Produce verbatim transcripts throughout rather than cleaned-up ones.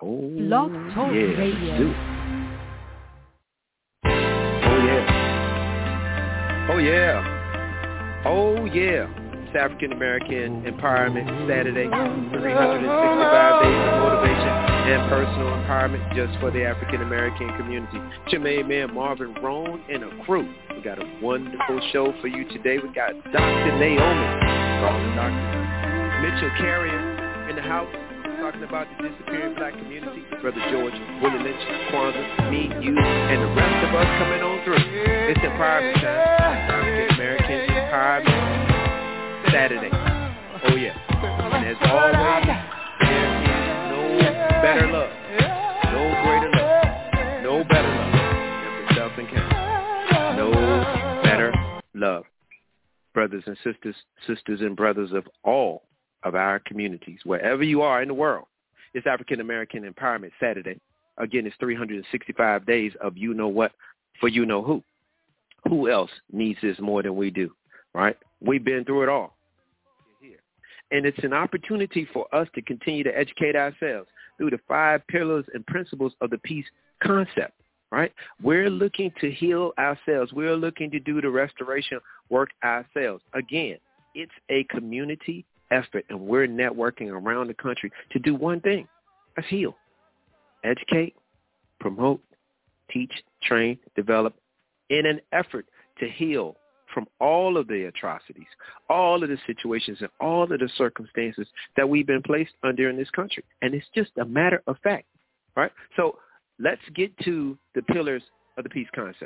Oh, Blog Talk yeah. Radio. Do it. Oh, yeah. Oh, yeah. Oh, yeah. It's African American Empowerment Saturday. three hundred sixty-five days of motivation and personal empowerment just for the African American community. It's your main man, Marvin Roan, and a crew. We got a wonderful show for you today. We got Doctor Naomi, calling Doctor Mitchell Carrier in the house, talking about the disappearing black community. Brother George, Willie Lynch, Kwanzaa, me, you, and the rest of us coming on through. It's empowerment time. African American Empowerment Saturday. Oh, yeah. And as always, there is no better love, no greater love, no better love than for self-encounter. No better love. Brothers and sisters, sisters and brothers of all of our communities, wherever you are in the world, it's African American Empowerment Saturday. Again, it's three hundred sixty-five days of you know what for you know who. Who else needs this more than we do, right? We've been through it all. And it's an opportunity for us to continue to educate ourselves through the five pillars and principles of the peace concept, right? We're looking to heal ourselves. We're looking to do the restoration work ourselves. Again, it's a community effort, and we're networking around the country to do one thing. That's heal, educate, promote, teach, train, develop in an effort to heal from all of the atrocities, all of the situations, and all of the circumstances that we've been placed under in this country. And it's just a matter of fact, right? So let's get to the pillars of the peace concept.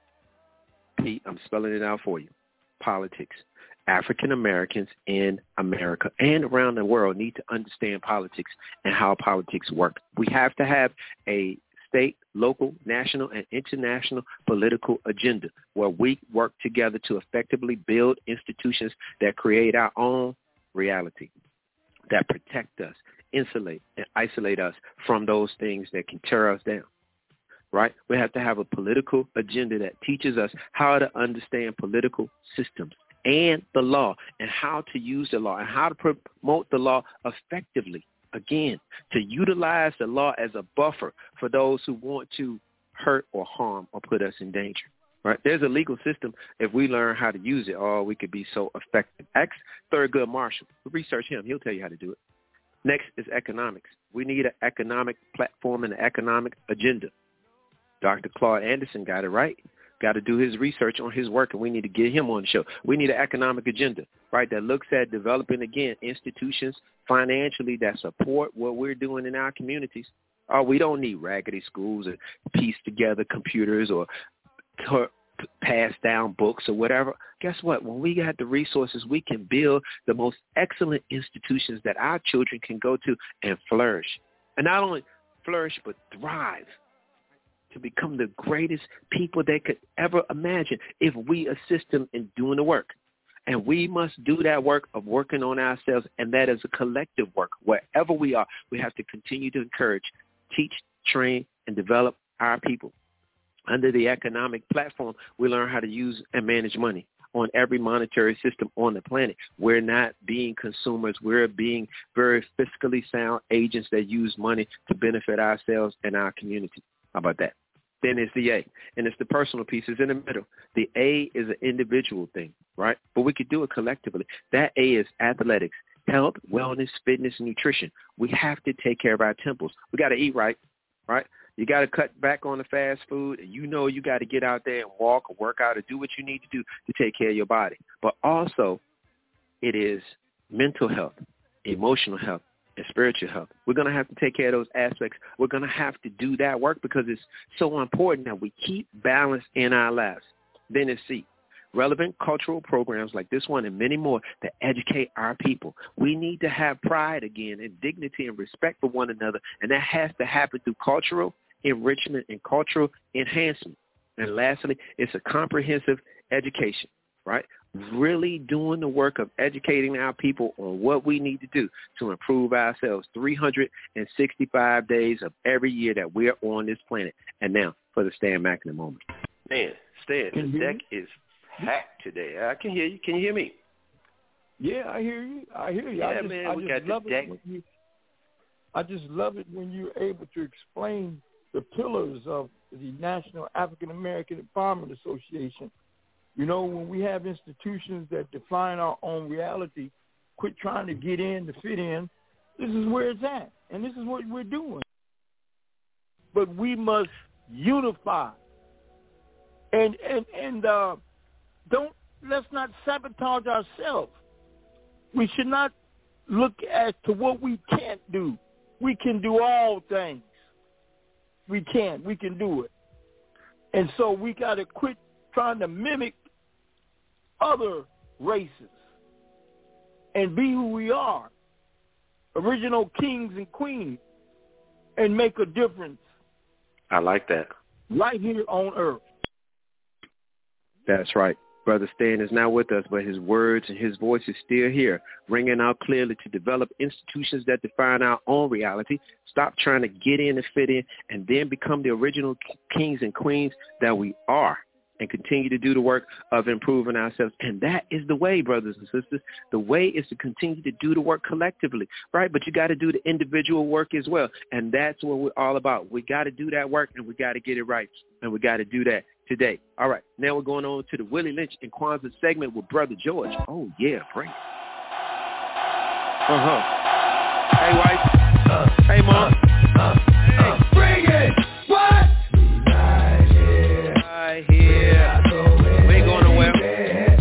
P, I'm spelling it out for you. Politics. African Americans in America and around the world need to understand politics and how politics work. We have to have a state, local, national, and international political agenda where we work together to effectively build institutions that create our own reality, that protect us, insulate, and isolate us from those things that can tear us down, right? We have to have a political agenda that teaches us how to understand political systems and the law and how to use the law and how to promote the law effectively. Again, to utilize the law as a buffer for those who want to hurt or harm or put us in danger, right? There's a legal system. If we learn how to use it, oh, we could be so effective. Ask Thurgood Marshall. Research him. He'll tell you how to do it. Next is economics. We need an economic platform and an economic agenda. Doctor Claude Anderson got it right. Got to do his research on his work, and we need to get him on the show. We need an economic agenda, right, that looks at developing, again, institutions financially that support what we're doing in our communities. Oh, we don't need raggedy schools and piece together computers or t- pass down books or whatever. Guess what? When we got the resources, we can build the most excellent institutions that our children can go to and flourish. And not only flourish, but thrive. To become the greatest people they could ever imagine if we assist them in doing the work. And we must do that work of working on ourselves, and that is a collective work. Wherever we are, we have to continue to encourage, teach, train, and develop our people. Under the economic platform, we learn how to use and manage money on every monetary system on the planet. We're not being consumers. We're being very fiscally sound agents that use money to benefit ourselves and our community. How about that? Then it's the A, and it's the personal pieces in the middle. The A is an individual thing, right? But we could do it collectively. That A is athletics, health, wellness, fitness, and nutrition. We have to take care of our temples. We got to eat right, right? You got to cut back on the fast food, and you know you got to get out there and walk or work out or do what you need to do to take care of your body. But also, it is mental health, emotional health, and spiritual health. We're going to have to take care of those aspects. We're going to have to do that work because it's so important that we keep balance in our lives. Then it's C, relevant cultural programs like this one and many more that educate our people. We need to have pride again and dignity and respect for one another, and that has to happen through cultural enrichment and cultural enhancement. And lastly, it's a comprehensive education, right? Really doing the work of educating our people on what we need to do to improve ourselves three hundred sixty-five days of every year that we're on this planet. And now for the Stan Mackner moment. Man, Stan, the deck is packed today. I can hear you. Can you hear me? Yeah, I hear you. I hear you. Yeah, I just, man, I we just got love the deck. It when you, I just love it when you're able to explain the pillars of the National African American Empowerment Association. You know, when we have institutions that define our own reality, quit trying to get in to fit in, this is where it's at, and this is what we're doing. But we must unify, and and and uh, don't let's not sabotage ourselves. We should not look as to what we can't do. We can do all things. We can. We can do it. And so we got to quit trying to mimic other races and be who we are, original kings and queens, and make a difference. I like that. Right here on earth. That's right. Brother Stan is not with us, but his words and his voice is still here, ringing out clearly to develop institutions that define our own reality, stop trying to get in and fit in, and then become the original kings and queens that we are, and continue to do the work of improving ourselves. And that is the way, brothers and sisters. The way is to continue to do the work collectively, right? But you got to do the individual work as well, and that's what we're all about. We got to do that work, and we got to get it right, and we got to do that today. All right, now we're going on to the Willie Lynch and Kwanzaa segment with Brother George. Oh, yeah, bring it. Uh-huh. Hey, wife. Uh, hey, mom. Uh, uh, hey. Uh, bring it. What? Right here. Right here. We ain't going nowhere.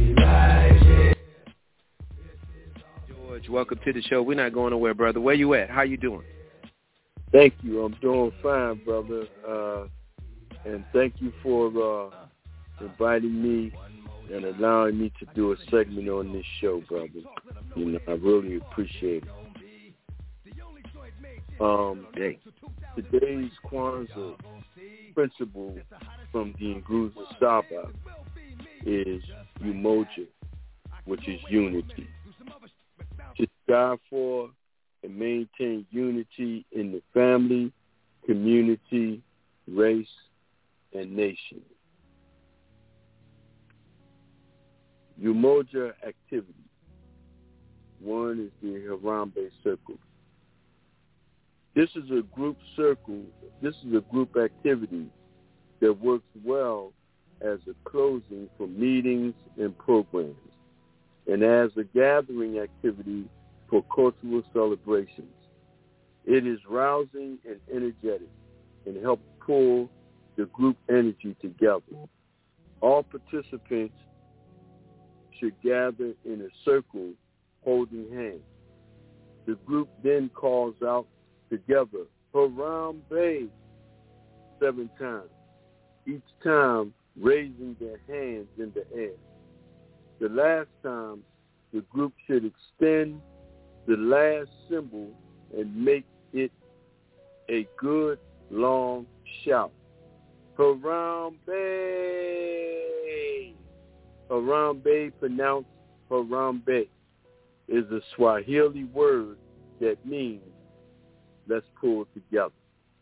George, welcome to the show. We're not going nowhere, brother. Where you at? How you doing? Thank you. I'm doing fine, brother. Uh, And thank you for uh, inviting me and allowing me to do a segment on this show, brother. You know, I really appreciate it. Um, hey, today's Kwanzaa principle from the Nguzo Saba is Umoja, which is unity. To strive for and maintain unity in the family, community, race, and nation. Umoja activity. One is the Harambee Circle. This is a group circle. This is a group activity that works well as a closing for meetings and programs, and as a gathering activity for cultural celebrations. It is rousing and energetic and helps pull the group energy together. All participants should gather in a circle holding hands. The group then calls out together, Harambee, seven times, each time raising their hands in the air. The last time, the group should extend the last symbol and make it a good long shout. Harambee. Harambee, pronounced Harambee, is a Swahili word that means let's pull together.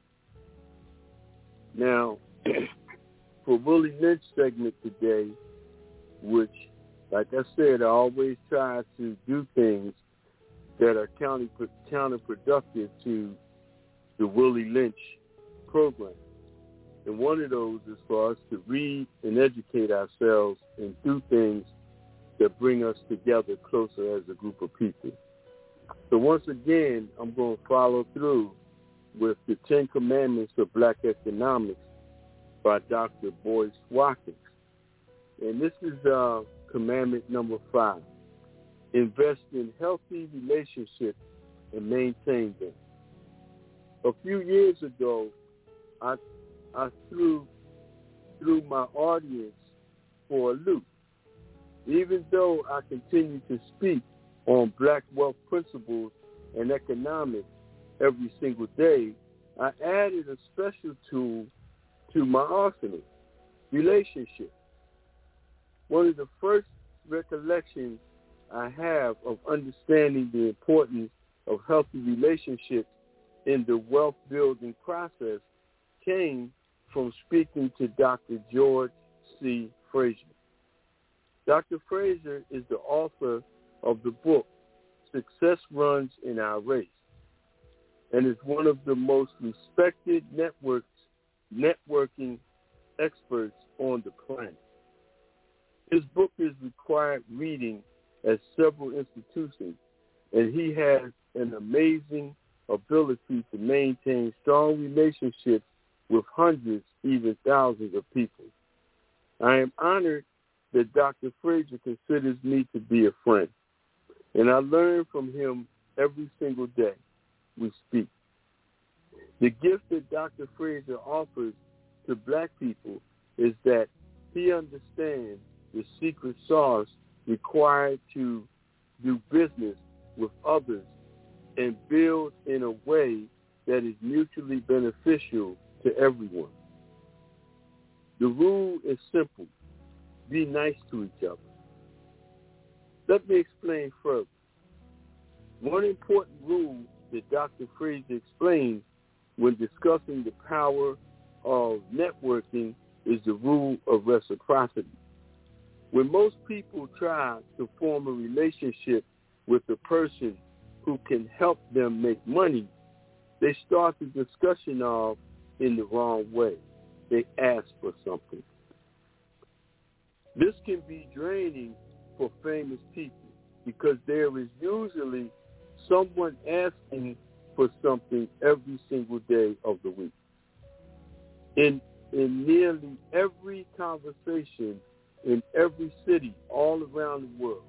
Now, for Willie Lynch segment today, which, like I said, I always try to do things that are counterproductive to the Willie Lynch program. And one of those is for us to read and educate ourselves and do things that bring us together closer as a group of people. So once again, I'm going to follow through with the Ten Commandments of Black Economics by Doctor Boyce Watkins. And this is uh, commandment number five. Invest in healthy relationships and maintain them. A few years ago, I I threw, threw my audience for a loop. Even though I continue to speak on black wealth principles and economics every single day, I added a special tool to my arsenal, relationships. One of the first recollections I have of understanding the importance of healthy relationships in the wealth building process came from speaking to Doctor George C. Fraser. Doctor Fraser is the author of the book, Success Runs in Our Race. and is one of the most respected networks, networking experts on the planet. His book is required reading at several institutions, and he has an amazing ability to maintain strong relationships with hundreds, even thousands of people. I am honored that Doctor Frazier considers me to be a friend, and I learn from him every single day we speak. The gift that Doctor Frazier offers to black people is that he understands the secret sauce required to do business with others and build in a way that is mutually beneficial to everyone. The rule is simple. Be nice to each other. Let me explain further. One important rule that Doctor Frazier explains when discussing the power of networking is the rule of reciprocity. When most people try to form a relationship with a person who can help them make money, they start the discussion off in the wrong way. They ask for something. This can be draining for famous people because there is usually someone asking for something every single day of the week. In in nearly every conversation in every city all around the world,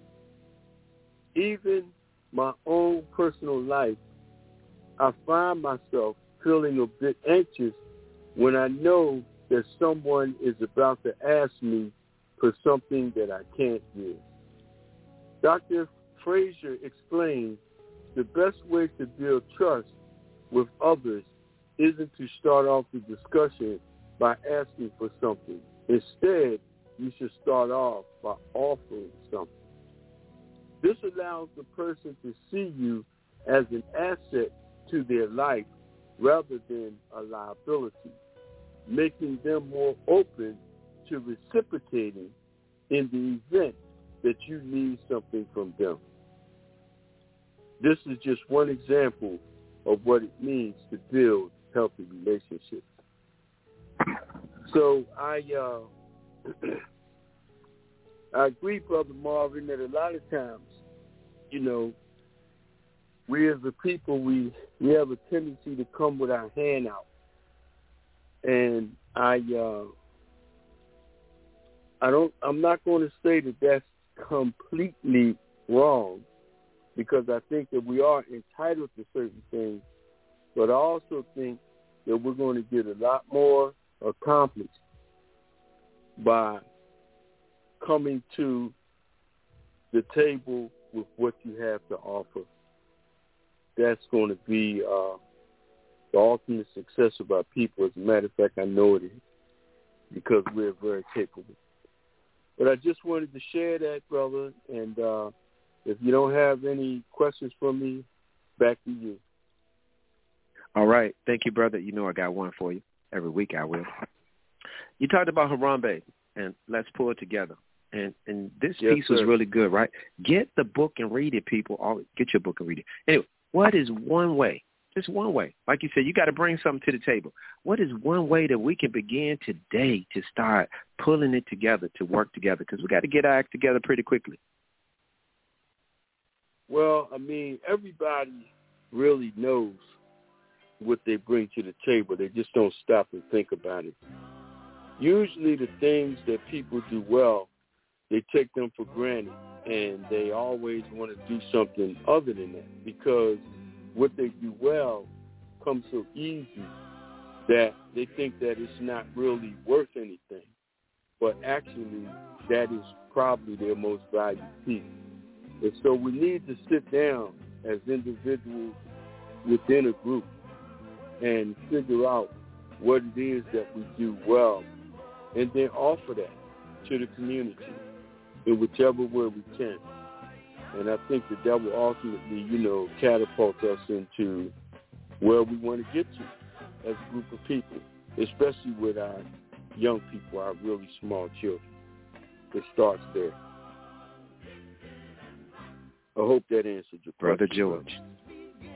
even my own personal life, I find myself feeling a bit anxious when I know that someone is about to ask me for something that I can't give. Doctor Frazier explains the best way to build trust with others isn't to start off the discussion by asking for something. Instead, you should start off by offering something. This allows the person to see you as an asset to their life rather than a liability, making them more open to reciprocating in the event that you need something from them. This is just one example of what it means to build healthy relationships. So I uh, I agree, Brother Marvin, that a lot of times, you know, we as a people, we, we have a tendency to come with our hand out. And I uh, I don't I'm not going to say that that's completely wrong, because I think that we are entitled to certain things, but I also think that we're going to get a lot more accomplished by coming to the table with what you have to offer. That's going to be uh, the ultimate success of our people. As a matter of fact, I know it is, because we're very capable. But I just wanted to share that, brother, and uh, if you don't have any questions for me, back to you. All right. Thank you, brother. You know I got one for you. Every week I will. You talked about Harambe, and let's pull it together. And and this yes, piece was really good, right? Get the book and read it, people. All, get your book and read it. Anyway, what is one way, just one way, like you said, you got to bring something to the table. What is one way that we can begin today to start pulling it together, to work together? Because we got to get our act together pretty quickly. Well, I mean, everybody really knows what they bring to the table. They just don't stop and think about it. Usually the things that people do well, they take them for granted, and they always want to do something other than that, because what they do well comes so easy that they think that it's not really worth anything. But actually, that is probably their most valued piece. And so we need to sit down as individuals within a group and figure out what it is that we do well, and then offer that to the community in whichever way we can. And I think that that will ultimately, you know, catapult us into where we want to get to as a group of people, especially with our young people, our really small children. It starts there. I hope that answered your question. Brother George.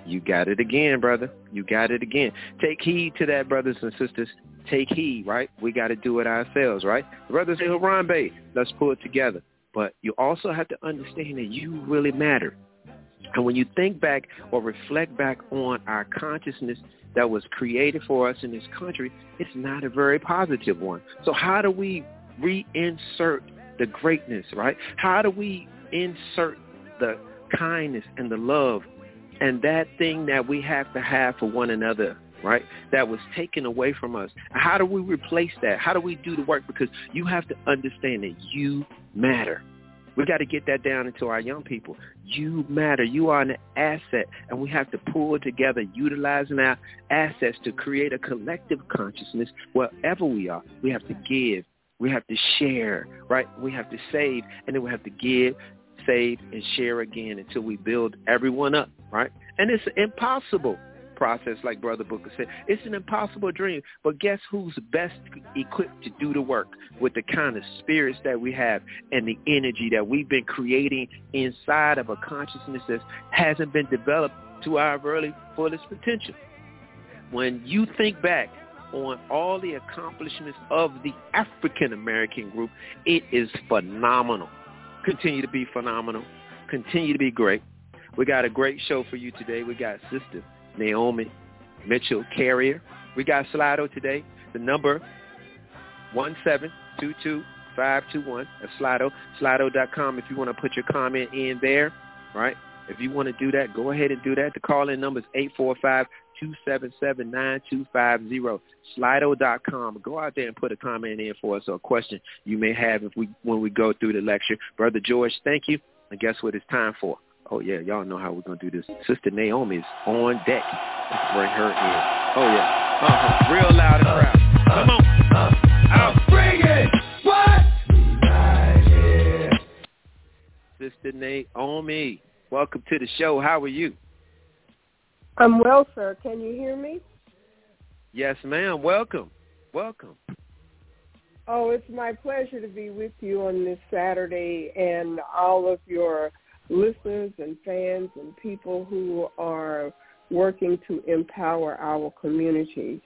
You got it again, brother. You got it again. Take heed to that, brothers and sisters. Take heed, right? We got to do it ourselves, right? The brothers say, Harambe, let's pull it together. But you also have to understand that you really matter. And when you think back or reflect back on our consciousness that was created for us in this country, it's not a very positive one. So how do we reinsert the greatness, right? How do we insert the kindness and the love and that thing that we have to have for one another, right, that was taken away from us? How do we replace that? How do we do the work? Because you have to understand that you matter. We got to get that down into our young people. You matter. You are an asset, and we have to pull together, utilizing our assets to create a collective consciousness wherever we are. We have to give. We have to share, right? We have to save, and then we have to give, save, and share again until we build everyone up, right? And it's impossible process, like Brother Booker said. It's an impossible dream, but guess who's best equipped to do the work with the kind of spirits that we have and the energy that we've been creating inside of a consciousness that hasn't been developed to our really fullest potential. When you think back on all the accomplishments of the African American group, it is phenomenal. Continue to be phenomenal. Continue to be great. We got a great show for you today. We got Sister Naomi Mitchell Carrier. We got Slido today. The number one seven two two five two one. That's Slido. Slido dot com if you want to put your comment in there, right? If you want to do that, go ahead and do that. The call-in number is eight four five, two seven seven, nine two five zero. Slido dot com. Go out there and put a comment in for us or a question you may have if we when we go through the lecture. Brother George, thank you. And guess what it's time for? Oh, yeah, y'all know how we're going to do this. Sister Naomi is on deck. Let's bring her in. Oh, yeah. Uh-huh. Real loud and proud. Come on. Out. Bring it. What? Right here. Sister Naomi, welcome to the show. How are you? I'm well, sir. Can you hear me? Yes, ma'am. Welcome. Welcome. Oh, it's my pleasure to be with you on this Saturday and all of your listeners and fans and people who are working to empower our communities.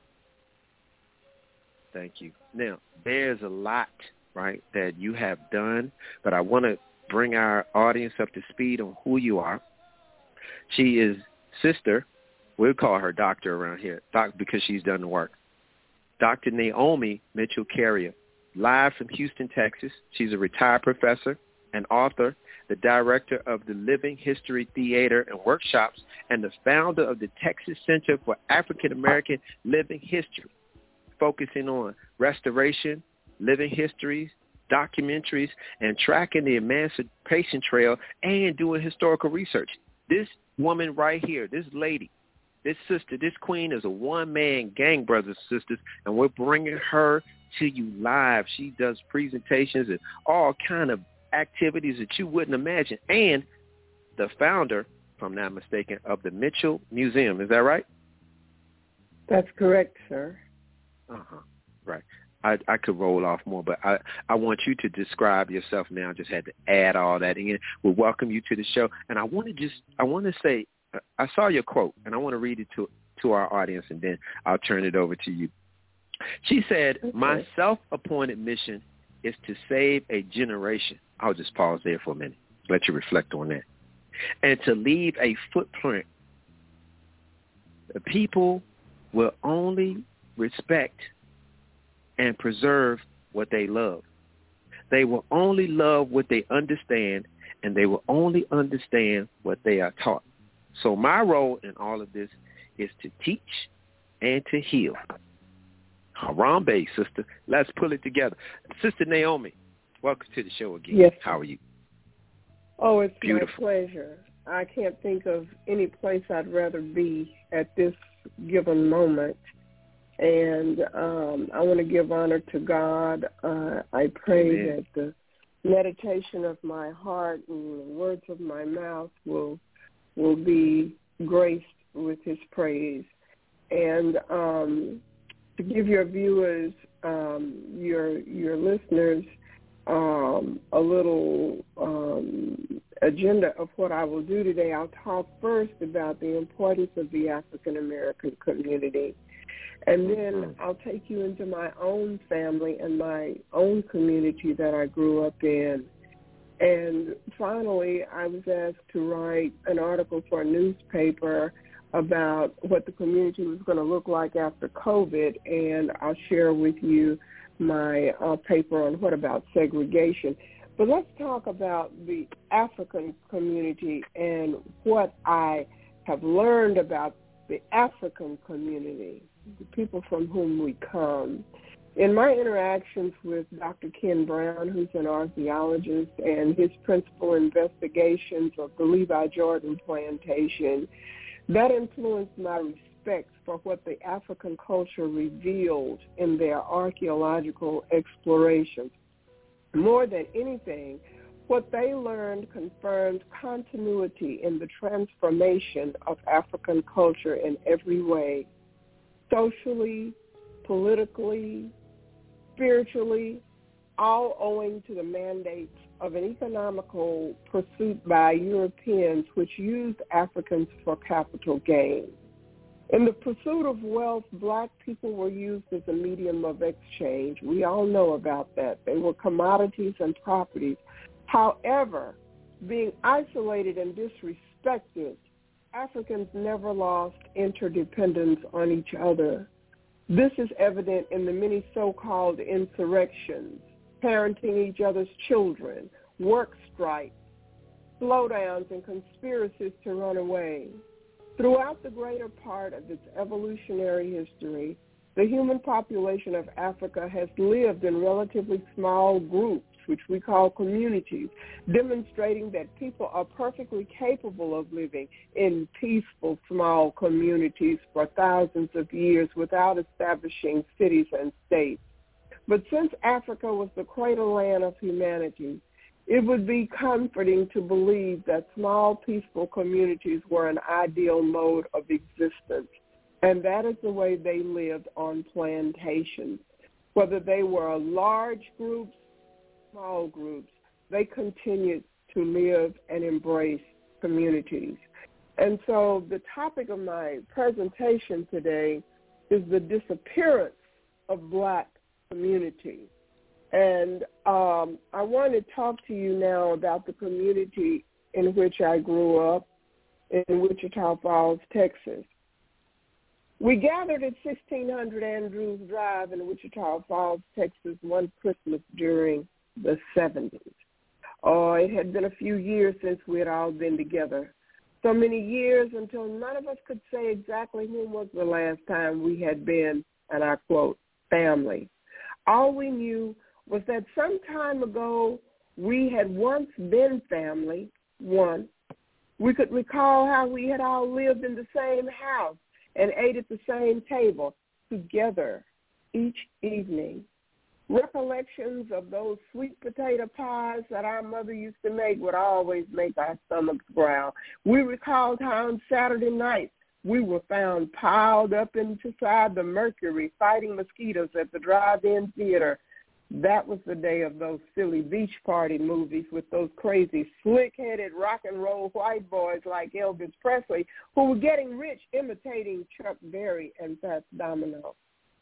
Thank you. Now, there's a lot, right, that you have done, but I want to bring our audience up to speed on who you are. She is Sister, we'll call her doctor around here, doc, because she's done the work. Doctor Naomi Mitchell Carrier, live from Houston, Texas. She's a retired professor, an author, the director of the Living History Theater and Workshops, and the founder of the Texas Center for African American Living History, focusing on restoration, living histories, documentaries, and tracking the Emancipation Trail and doing historical research. This woman right here, this lady, this sister, this queen is a one-man gang, brothers and sisters, and we're bringing her to you live. She does presentations and all kind of activities that you wouldn't imagine, and the founder, if I'm not mistaken, of the Mitchell Museum. Is that right? That's correct, sir. Uh-huh. Right. I, I could roll off more, but I, I want you to describe yourself now. I just had to add all that in. We'll welcome you to the show, and I want to just, I want to say, I saw your quote, and I want to read it to to our audience, and then I'll turn it over to you. She said, okay. My self-appointed mission is to save a generation. I'll just pause there for a minute, let you reflect on that. And to leave a footprint. The people will only respect and preserve what they love. They will only love what they understand, and they will only understand what they are taught. So my role in all of this is to teach and to heal. Harambe, sister. Let's pull it together. Sister Naomi, welcome to the show again. Yes. How are you? Oh, it's Beautiful. My pleasure. I can't think of any place I'd rather be at this given moment. And um, I want to give honor to God. Uh, I pray Amen. That the meditation of my heart and the words of my mouth will will be graced with his praise. And um, to give your viewers, um, your your listeners, um, a little um, agenda of what I will do today. I'll talk first about the importance of the African American community, and then I'll take you into my own family and my own community that I grew up in. And finally, I was asked to write an article for a newspaper about what the community was going to look like after COVID, and I'll share with you my uh, paper on what about segregation. But let's talk about the African community and what I have learned about the African community, the people from whom we come. In my interactions with Doctor Ken Brown, who's an archaeologist, and his principal investigations of the Levi Jordan plantation, that influenced my respect for what the African culture revealed in their archaeological explorations. More than anything, what they learned confirmed continuity in the transformation of African culture in every way, socially, politically, spiritually, all owing to the mandates of an economical pursuit by Europeans which used Africans for capital gain. In the pursuit of wealth, black people were used as a medium of exchange. We all know about that. They were commodities and properties. However, being isolated and disrespected, Africans never lost interdependence on each other. This is evident in the many so-called insurrections, parenting each other's children, work strikes, slowdowns, and conspiracies to run away. Throughout the greater part of its evolutionary history, the human population of Africa has lived in relatively small groups, which we call communities, demonstrating that people are perfectly capable of living in peaceful small communities for thousands of years without establishing cities and states. But since Africa was the cradle land of humanity, it would be comforting to believe that small, peaceful communities were an ideal mode of existence, and that is the way they lived on plantations. Whether they were large groups, small groups, they continued to live and embrace communities. And so the topic of my presentation today is the disappearance of black community. And um, I want to talk to you now about the community in which I grew up in Wichita Falls, Texas. We gathered at sixteen hundred Andrews Drive in Wichita Falls, Texas, one Christmas during the seventies. Oh, it had been a few years since we had all been together. So many years until none of us could say exactly when was the last time we had been, and I quote, family. All we knew was that some time ago we had once been family, one. We could recall how we had all lived in the same house and ate at the same table together each evening. Recollections of those sweet potato pies that our mother used to make would always make our stomachs growl. We recalled how on Saturday nights we were found piled up inside the Mercury fighting mosquitoes at the drive-in theater. That was the day of those silly beach party movies with those crazy slick-headed rock and roll white boys like Elvis Presley who were getting rich imitating Chuck Berry and Fats Domino.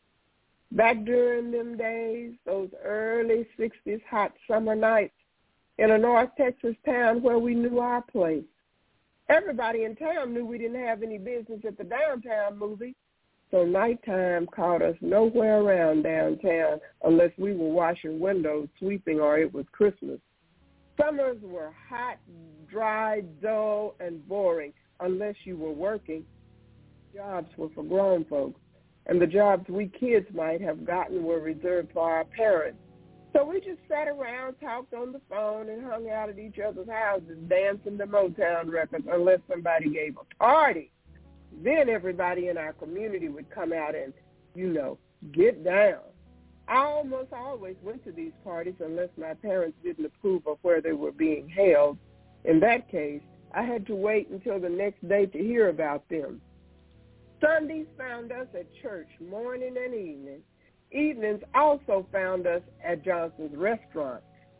Back during them days, those early sixties hot summer nights in a North Texas town where we knew our place. Everybody in town knew we didn't have any business at the downtown movie. So nighttime caught us nowhere around downtown unless we were washing windows, sweeping, or it was Christmas. Summers were hot, dry, dull, and boring unless you were working. Jobs were for grown folks, and the jobs we kids might have gotten were reserved for our parents. So we just sat around, talked on the phone, and hung out at each other's houses, dancing to Motown records unless somebody gave a party. Then everybody in our community would come out and, you know, get down. I almost always went to these parties unless my parents didn't approve of where they were being held. In that case, I had to wait until the next day to hear about them. Sundays found us at church morning and evening. Evenings also found us at Johnson's Restaurant.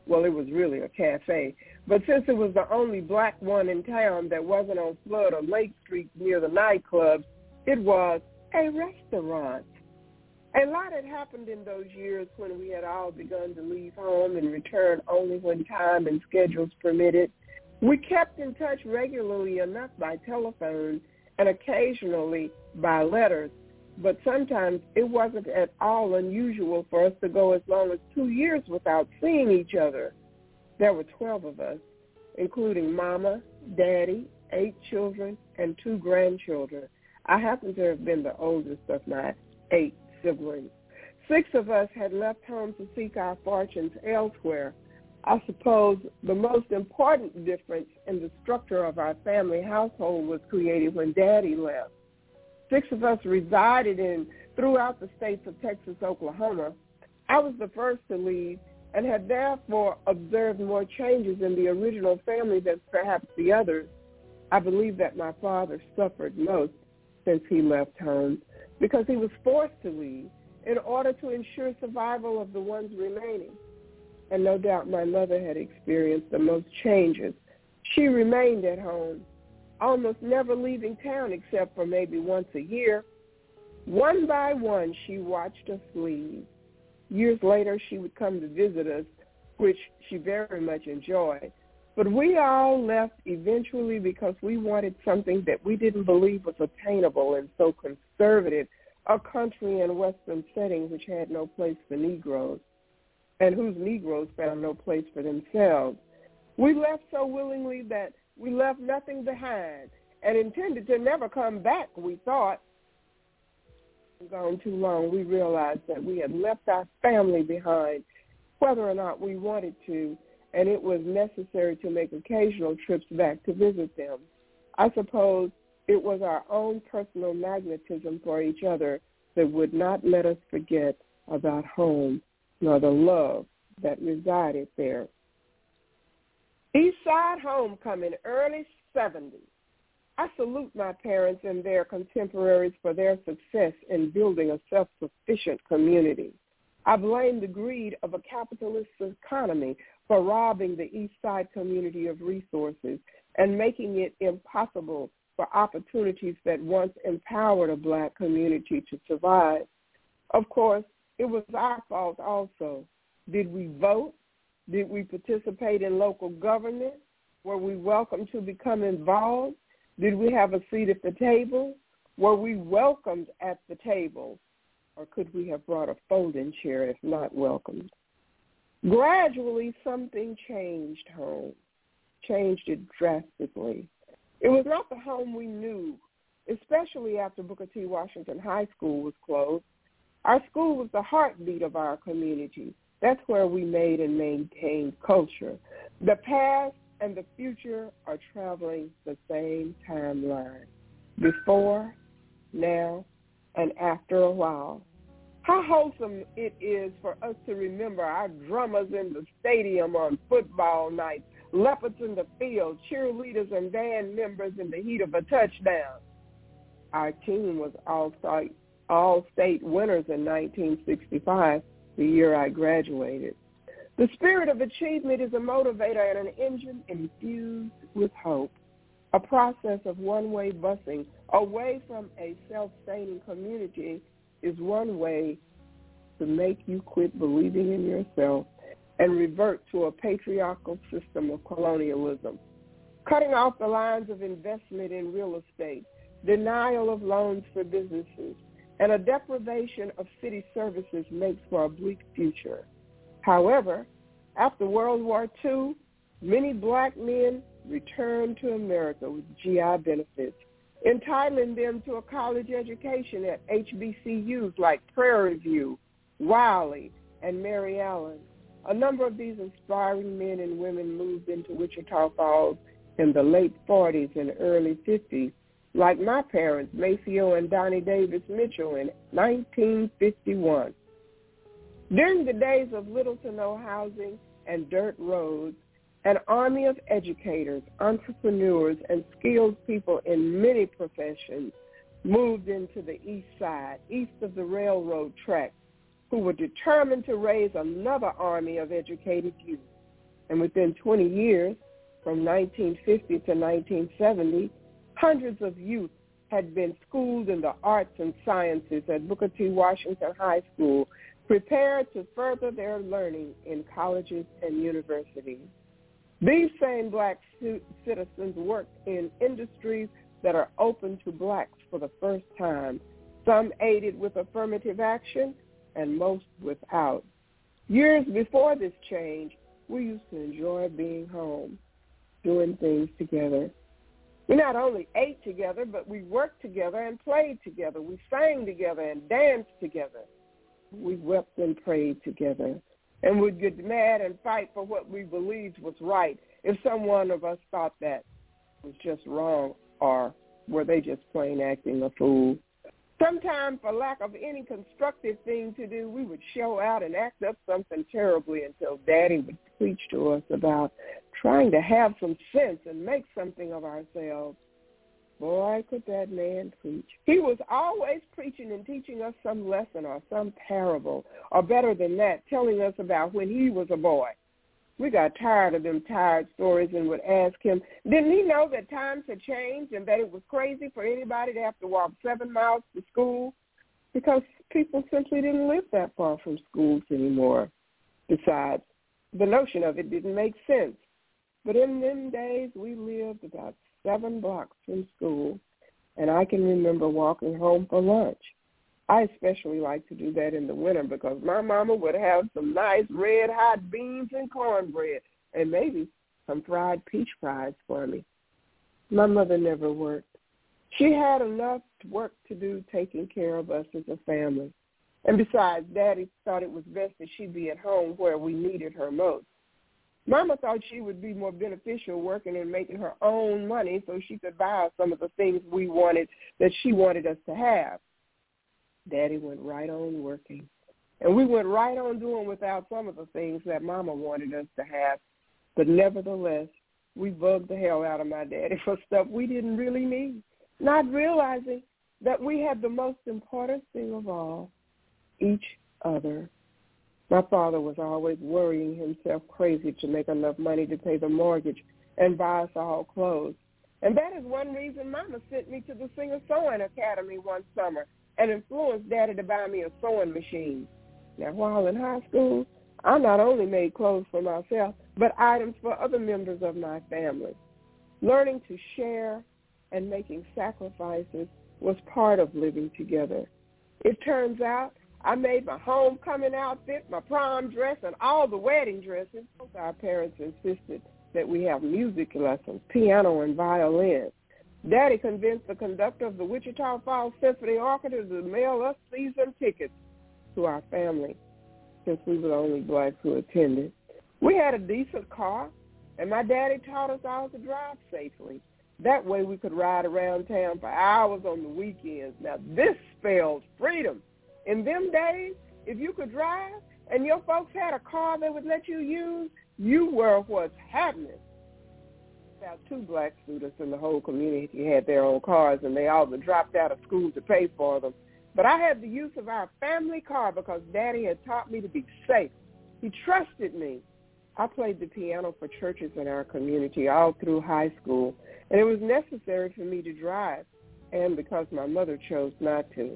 Well, it was really a cafe. But since it was the only black one in town that wasn't on Flood or Lake Street near the nightclubs, it was a restaurant. A lot had happened in those years when we had all begun to leave home and return only when time and schedules permitted. We kept in touch regularly enough by telephone and occasionally by letters, but sometimes it wasn't at all unusual for us to go as long as two years without seeing each other. There were twelve of us, including Mama, Daddy, eight children, and two grandchildren. I happen to have been the oldest of my eight siblings. Six of us had left home to seek our fortunes elsewhere. I suppose the most important difference in the structure of our family household was created when Daddy left. Six of us resided in throughout the states of Texas, Oklahoma. I was the first to leave and had therefore observed more changes in the original family than perhaps the others. I believe that my father suffered most since he left home because he was forced to leave in order to ensure survival of the ones remaining. And no doubt my mother had experienced the most changes. She remained at home, almost never leaving town except for maybe once a year. One by one, she watched us leave. Years later, she would come to visit us, which she very much enjoyed. But we all left eventually because we wanted something that we didn't believe was attainable in so conservative a country and Western setting which had no place for Negroes, and whose Negroes found no place for themselves. We left so willingly that we left nothing behind and intended to never come back, we thought. Gone too long, we realized that we had left our family behind, whether or not we wanted to, and it was necessary to make occasional trips back to visit them. I suppose it was our own personal magnetism for each other that would not let us forget about home, nor the love that resided there. East Side Homecoming, early seventies. I salute my parents and their contemporaries for their success in building a self-sufficient community. I blame the greed of a capitalist economy for robbing the East Side community of resources and making it impossible for opportunities that once empowered a black community to survive. Of course, it was our fault also. Did we vote? Did we participate in local government? Were we welcome to become involved? Did we have a seat at the table? Were we welcomed at the table? Or could we have brought a folding chair if not welcomed? Gradually, something changed home, changed it drastically. It was not the home we knew, especially after Booker T. Washington High School was closed. Our school was the heartbeat of our community. That's where we made and maintained culture. The past and the future are traveling the same timeline, before, now, and after a while. How wholesome it is for us to remember our drummers in the stadium on football nights, leopards in the field, cheerleaders and band members in the heat of a touchdown. Our team was all-state, all-state winners in nineteen sixty-five, the year I graduated. The spirit of achievement is a motivator and an engine infused with hope. A process of one-way busing away from a self-sustaining community is one way to make you quit believing in yourself and revert to a patriarchal system of colonialism. Cutting off the lines of investment in real estate, denial of loans for businesses, and a deprivation of city services makes for a bleak future. However, after World War Two, many black men returned to America with G I benefits, entitling them to a college education at H B C Us like Prairie View, Wiley, and Mary Allen. A number of these inspiring men and women moved into Wichita Falls in the late forties and early fifties, like my parents, Maceo and Donnie Davis Mitchell, in nineteen fifty-one. During the days of little to no housing and dirt roads, an army of educators, entrepreneurs, and skilled people in many professions moved into the East Side, east of the railroad tracks, who were determined to raise another army of educated youth. And within twenty years, from nineteen fifty to nineteen seventy, hundreds of youth had been schooled in the arts and sciences at Booker T. Washington High School, prepared to further their learning in colleges and universities. These same black citizens worked in industries that are open to blacks for the first time, some aided with affirmative action and most without. Years before this change, we used to enjoy being home, doing things together. We not only ate together, but we worked together and played together. We sang together and danced together. We wept and prayed together. And we'd get mad and fight for what we believed was right if someone of us thought that was just wrong, or were they just plain acting a fool. Sometimes, for lack of any constructive thing to do, we would show out and act up something terribly until Daddy would preach to us about trying to have some sense and make something of ourselves. Boy, could that man preach. He was always preaching and teaching us some lesson or some parable, or better than that, telling us about when he was a boy. We got tired of them tired stories and would ask him, didn't he know that times had changed and that it was crazy for anybody to have to walk seven miles to school? Because people simply didn't live that far from schools anymore. Besides, the notion of it didn't make sense. But in them days, we lived about seven blocks from school, and I can remember walking home for lunch. I especially like to do that in the winter because my mama would have some nice red hot beans and cornbread and maybe some fried peach fries for me. My mother never worked. She had enough work to do taking care of us as a family. And besides, Daddy thought it was best that she be at home where we needed her most. Mama thought she would be more beneficial working and making her own money so she could buy us some of the things we wanted, that she wanted us to have. Daddy went right on working. And we went right on doing without some of the things that Mama wanted us to have. But nevertheless, we bugged the hell out of my daddy for stuff we didn't really need, not realizing that we had the most important thing of all, each other. My father was always worrying himself crazy to make enough money to pay the mortgage and buy us all clothes. And that is one reason Mama sent me to the Singer Sewing Academy one summer and influenced Daddy to buy me a sewing machine. Now, while in high school, I not only made clothes for myself, but items for other members of my family. Learning to share and making sacrifices was part of living together. It turns out I made my homecoming outfit, my prom dress, and all the wedding dresses. Our parents insisted that we have music lessons, piano and violin. Daddy convinced the conductor of the Wichita Falls Symphony Orchestra to mail us season tickets to our family, since we were the only blacks who attended. We had a decent car, and my daddy taught us all to drive safely. That way we could ride around town for hours on the weekends. Now, this spells freedom. In them days, if you could drive and your folks had a car they would let you use, you were what's happening. About two black students in the whole community had their own cars, and they all dropped out of school to pay for them. But I had the use of our family car because Daddy had taught me to be safe. He trusted me. I played the piano for churches in our community all through high school, and it was necessary for me to drive, and because my mother chose not to.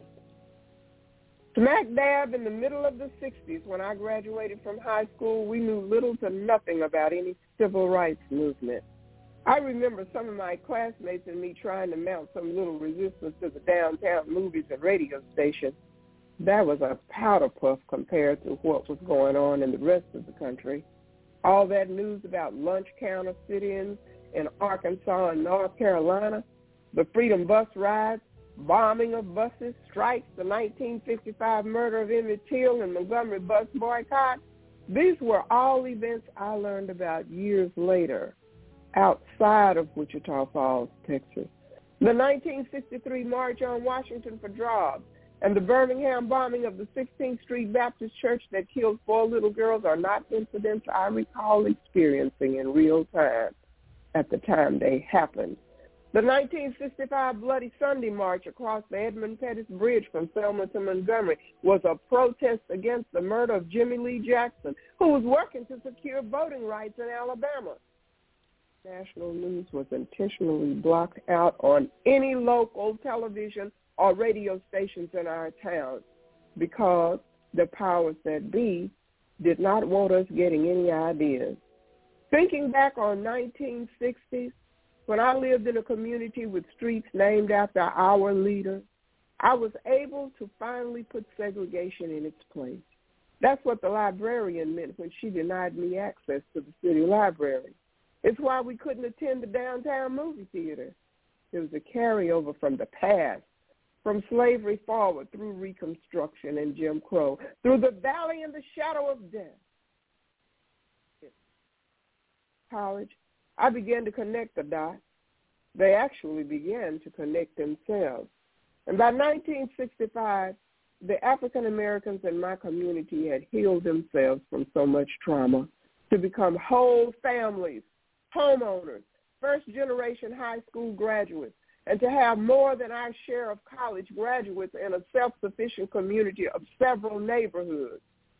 Smack dab in the middle of the sixties, when I graduated from high school, we knew little to nothing about any civil rights movement. I remember some of my classmates and me trying to mount some little resistance to the downtown movies and radio station. That was a powder puff compared to what was going on in the rest of the country. All that news about lunch counter sit-ins in Arkansas and North Carolina, the Freedom Bus rides, bombing of buses, strikes, the nineteen fifty-five murder of Emmett Till and Montgomery bus boycott, these were all events I learned about years later, outside of Wichita Falls, Texas. The nineteen sixty-three March on Washington for Jobs and the Birmingham bombing of the sixteenth Street Baptist Church that killed four little girls are not incidents I recall experiencing in real time at the time they happened. The nineteen sixty-five Bloody Sunday March across the Edmund Pettus Bridge from Selma to Montgomery was a protest against the murder of Jimmy Lee Jackson, who was working to secure voting rights in Alabama. National news was intentionally blocked out on any local television or radio stations in our town because the powers that be did not want us getting any ideas. Thinking back on nineteen sixties, when I lived in a community with streets named after our leader, I was able to finally put segregation in its place. That's what the librarian meant when she denied me access to the city library. It's why we couldn't attend the downtown movie theater. It was a carryover from the past, from slavery forward through Reconstruction and Jim Crow, through the valley and the shadow of death. College, I began to connect the dots. They actually began to connect themselves. And by nineteen sixty-five, the African Americans in my community had healed themselves from so much trauma to become whole families, homeowners, first-generation high school graduates, and to have more than our share of college graduates in a self-sufficient community of several neighborhoods.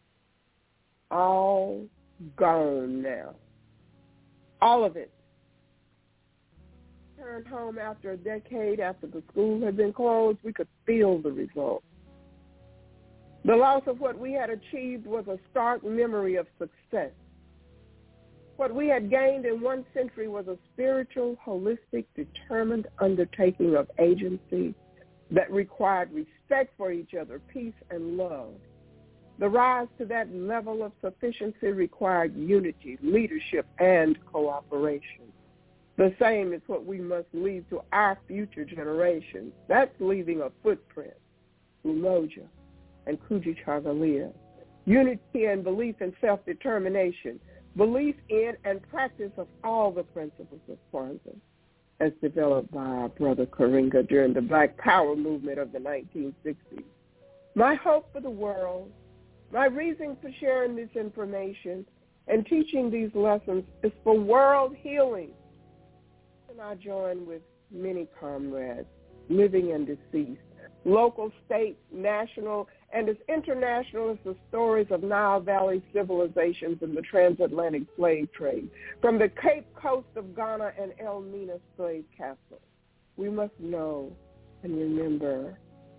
All gone now. All of it. Returned home after a decade after the school had been closed, we could feel the results. The loss of what we had achieved was a stark memory of success. What we had gained in one century was a spiritual, holistic, determined undertaking of agency that required respect for each other, peace, and love. The rise to that level of sufficiency required unity, leadership, and cooperation. The same is what we must leave to our future generations. That's leaving a footprint. Umoja and Kujichagulia. Unity and belief in self-determination. Belief in and practice of all the principles of Kwanzaa, as developed by our brother Karinga during the Black Power movement of the nineteen sixties. My hope for the world, my reason for sharing this information and teaching these lessons is for world healing. And I join with many comrades, living and deceased, local, state, national, and as international as the stories of Nile Valley civilizations and the transatlantic slave trade, from the Cape Coast of Ghana and Elmina slave castle. We must know and remember.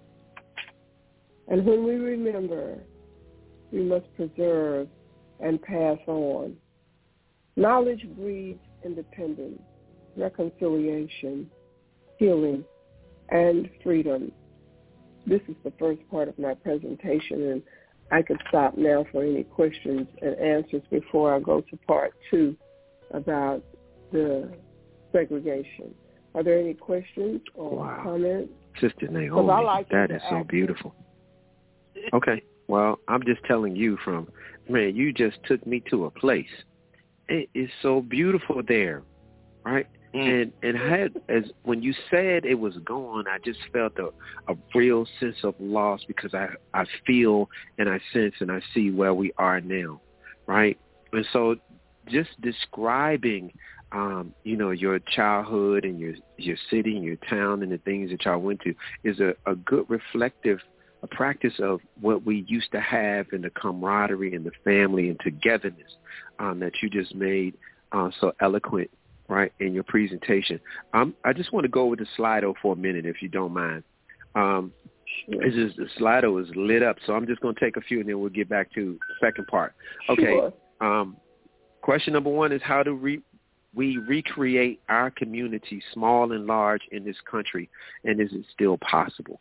And when we remember, we must preserve and pass on. Knowledge breeds independence, reconciliation, healing, and freedom. This is the first part of my presentation, and I could stop now for any questions and answers before I go to part two about the segregation. Are there any questions or wow. comments? Sister Naomi, like that is so beautiful. Okay, well, I'm just telling you from, man, you just took me to a place. It is so beautiful there, right? Mm. And and I had, as when you said it was gone, I just felt a, a real sense of loss because I, I feel and I sense and I see where we are now, right? And so just describing, um, you know, your childhood and your your city and your town and the things that y'all went to is a, a good reflective a practice of what we used to have in the camaraderie and the family and togetherness um, that you just made uh, so eloquent, right, in your presentation. Um, I just want to go with the Slido for a minute, if you don't mind. Um, sure. It's just the Slido is lit up, so I'm just going to take a few, and then we'll get back to the second part. Okay. Sure. Um, question number one is how do re- we recreate our community, small and large, in this country, and is it still possible?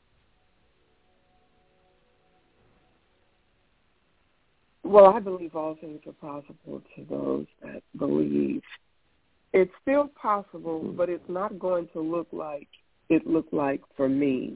Well, I believe all things are possible to those that believe. It's still possible, but it's not going to look like it looked like for me.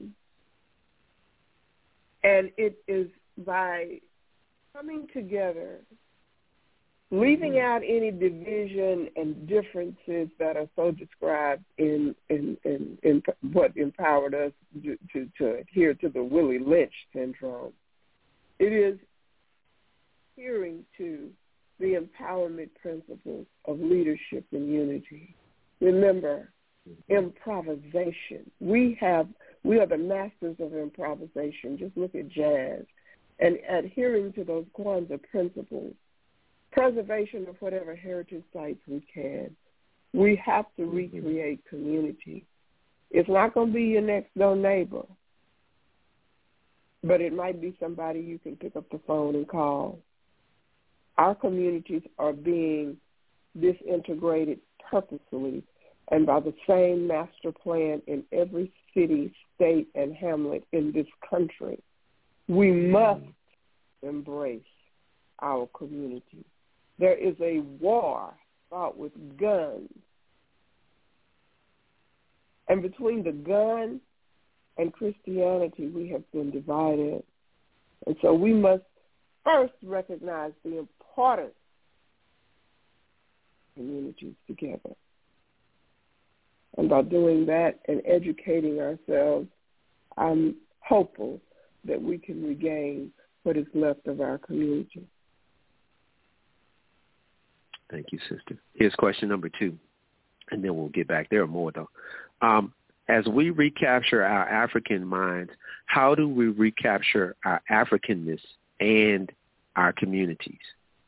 And it is by coming together, leaving out any division and differences that are so described in in, in, in what empowered us to, to, to adhere to the Willie Lynch syndrome. It is adhering to the empowerment principles of leadership and unity. Remember, improvisation. We have we are the masters of improvisation. Just look at jazz. And adhering to those Kwanzaa principles, preservation of whatever heritage sites we can. We have to recreate community. It's not going to be your next door neighbor, but it might be somebody you can pick up the phone and call. Our communities are being disintegrated purposely and by the same master plan in every city, state, and hamlet in this country. We must embrace our community. There is a war fought with guns. And between the gun and Christianity, we have been divided. And so we must first recognize the importance of communities together. And by doing that and educating ourselves, I'm hopeful that we can regain what is left of our community. Thank you, sister. Here's question number two, and then we'll get back. There are more, though. Um, as we recapture our African minds, how do we recapture our Africanness and our communities?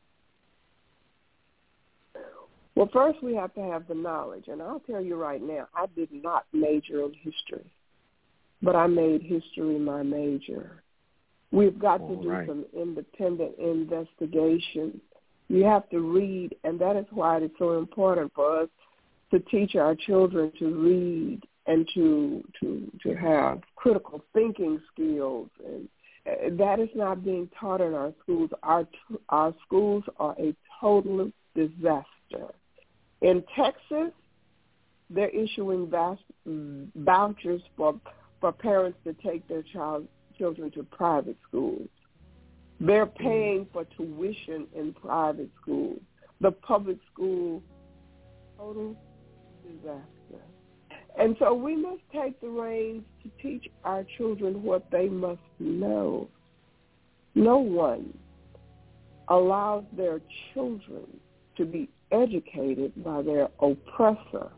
Well, first we have to have the knowledge. And I'll tell you right now, I did not major in history, but I made history my major. We've got All to do right. some independent investigation. You have to read, and that is why it is so important for us to teach our children to read and to to to have critical thinking skills. And that is not being taught in our schools. Our our schools are a total disaster. In Texas, they're issuing vast vouchers for for parents to take their child children to private schools. They're paying for tuition in private schools. The public school, total disaster. And so we must take the reins to teach our children what they must know. No one allows their children to be educated by their oppressor.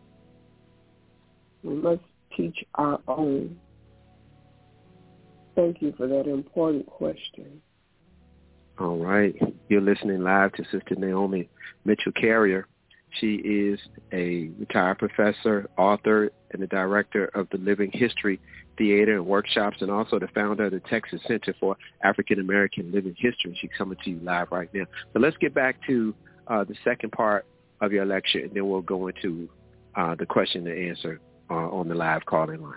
We must teach our own. Thank you for that important question. All right. You're listening live to Sister Naomi Mitchell Carrier. She is a retired professor, author, and the director of the Living History Theater and Workshops, and also the founder of the Texas Center for African American Living History. She's coming to you live right now. So let's get back to uh, the second part of your lecture, and then we'll go into uh, the question and answer uh, on the live calling lines.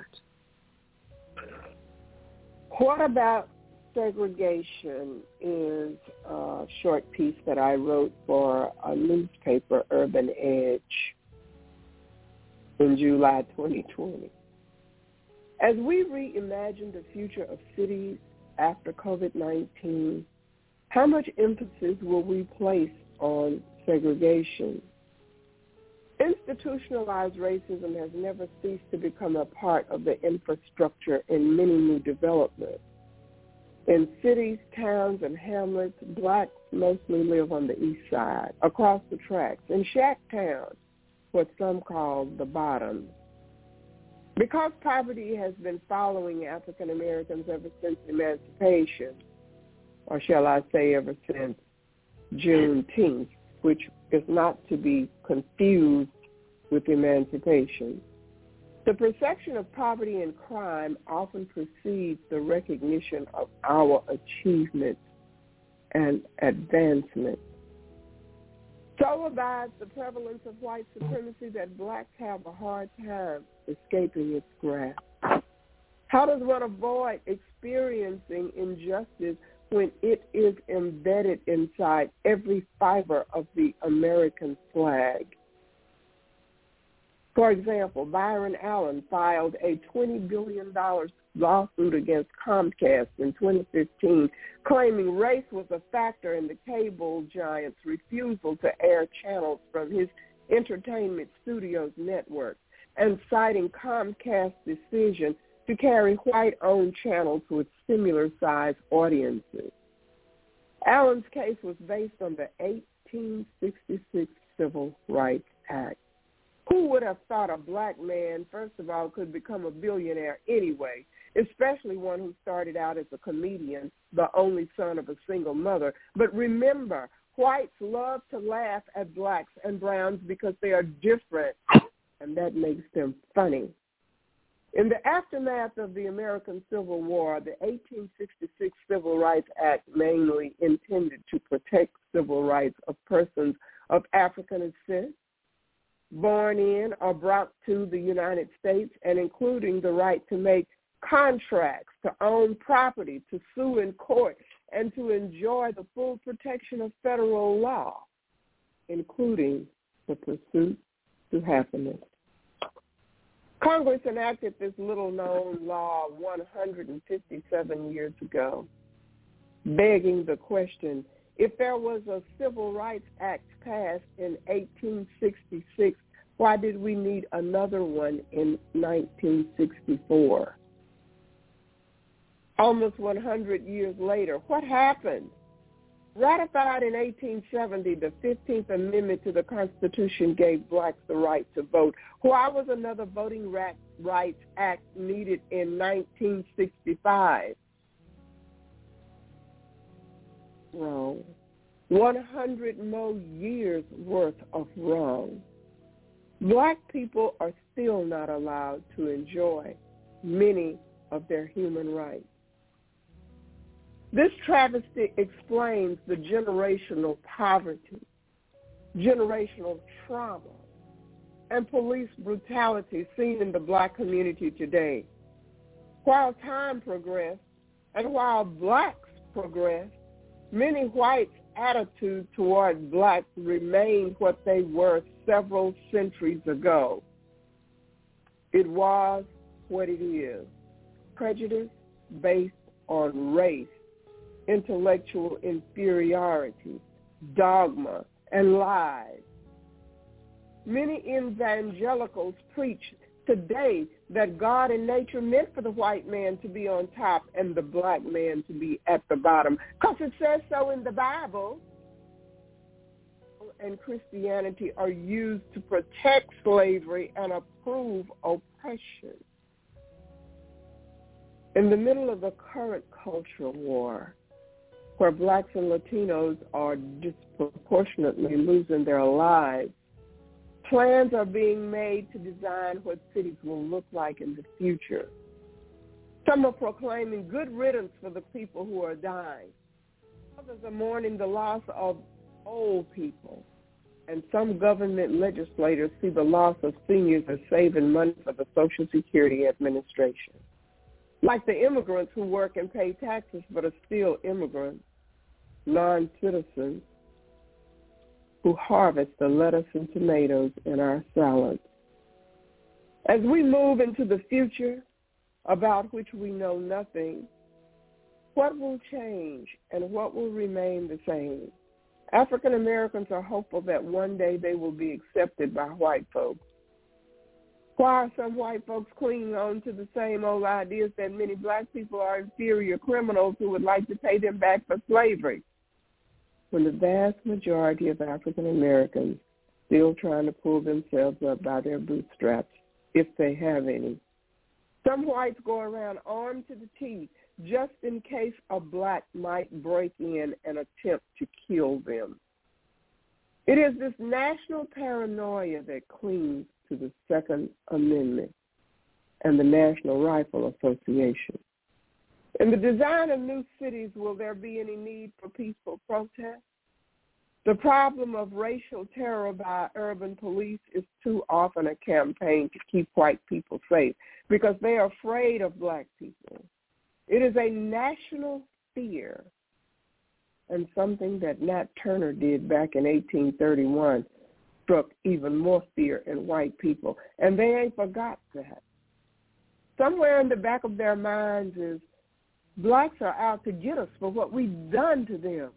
What about segregation is a short piece that I wrote for a newspaper, Urban Edge, in July twenty twenty. As we reimagine the future of cities after covid nineteen, how much emphasis will we place on segregation? Institutionalized racism has never ceased to become a part of the infrastructure in many new developments. In cities, towns, and hamlets, blacks mostly live on the east side, across the tracks, in shack towns, what some call the bottoms. Because poverty has been following African Americans ever since emancipation, or shall I say ever since Juneteenth, which is not to be confused with emancipation, the perception of poverty and crime often precedes the recognition of our achievements and advancement. So abides the prevalence of white supremacy that blacks have a hard time escaping its grasp. How does one avoid experiencing injustice when it is embedded inside every fiber of the American flag? For example, Byron Allen filed a twenty billion dollars lawsuit against Comcast in twenty fifteen, claiming race was a factor in the cable giant's refusal to air channels from his Entertainment Studios network, and citing Comcast's decision to carry white-owned channels with similar-sized audiences. Allen's case was based on the eighteen sixty-six Civil Rights Act. Who would have thought a black man, first of all, could become a billionaire anyway, especially one who started out as a comedian, the only son of a single mother. But remember, whites love to laugh at blacks and browns because they are different, and that makes them funny. In the aftermath of the American Civil War, the eighteen sixty-six Civil Rights Act mainly intended to protect civil rights of persons of African descent, born in or brought to the United States, and including the right to make contracts, to own property, to sue in court, and to enjoy the full protection of federal law, including the pursuit to happiness. Congress enacted this little-known law one hundred fifty-seven years ago, begging the question, if there was a Civil Rights Act passed in eighteen sixty-six, why did we need another one in nineteen sixty-four? Almost one hundred years later, what happened? Ratified in eighteen seventy, the fifteenth Amendment to the Constitution gave blacks the right to vote. Why was another Voting Rights Act needed in nineteen sixty-five? Wrong. one hundred more years worth of wrong. Black people are still not allowed to enjoy many of their human rights. This travesty explains the generational poverty, generational trauma, and police brutality seen in the black community today. While time progressed and while blacks progressed, many whites' attitude toward blacks remained what they were several centuries ago. It was what it is, prejudice based on race, intellectual inferiority, dogma, and lies. Many evangelicals preach today that God and nature meant for the white man to be on top and the black man to be at the bottom, because it says so in the Bible. And Christianity are used to protect slavery and approve oppression. In the middle of the current cultural war, where blacks and Latinos are disproportionately losing their lives, plans are being made to design what cities will look like in the future. Some are proclaiming good riddance for the people who are dying. Others are mourning the loss of old people. And some government legislators see the loss of seniors as saving money for the Social Security Administration. Like the immigrants who work and pay taxes but are still immigrants, non-citizens who harvest the lettuce and tomatoes in our salads. As we move into the future, about which we know nothing, what will change and what will remain the same? African Americans are hopeful that one day they will be accepted by white folks. Why are some white folks clinging on to the same old ideas that many black people are inferior criminals who would like to pay them back for slavery, when the vast majority of African Americans still trying to pull themselves up by their bootstraps, if they have any? Some whites go around armed to the teeth just in case a black might break in and attempt to kill them. It is this national paranoia that clings to the Second Amendment and the National Rifle Association. In the design of new cities, will there be any need for peaceful protest? The problem of racial terror by urban police is too often a campaign to keep white people safe because they are afraid of black people. It is a national fear, and something that Nat Turner did back in eighteen thirty-one struck even more fear in white people, and they ain't forgot that. Somewhere in the back of their minds is, blacks are out to get us for what we've done to them.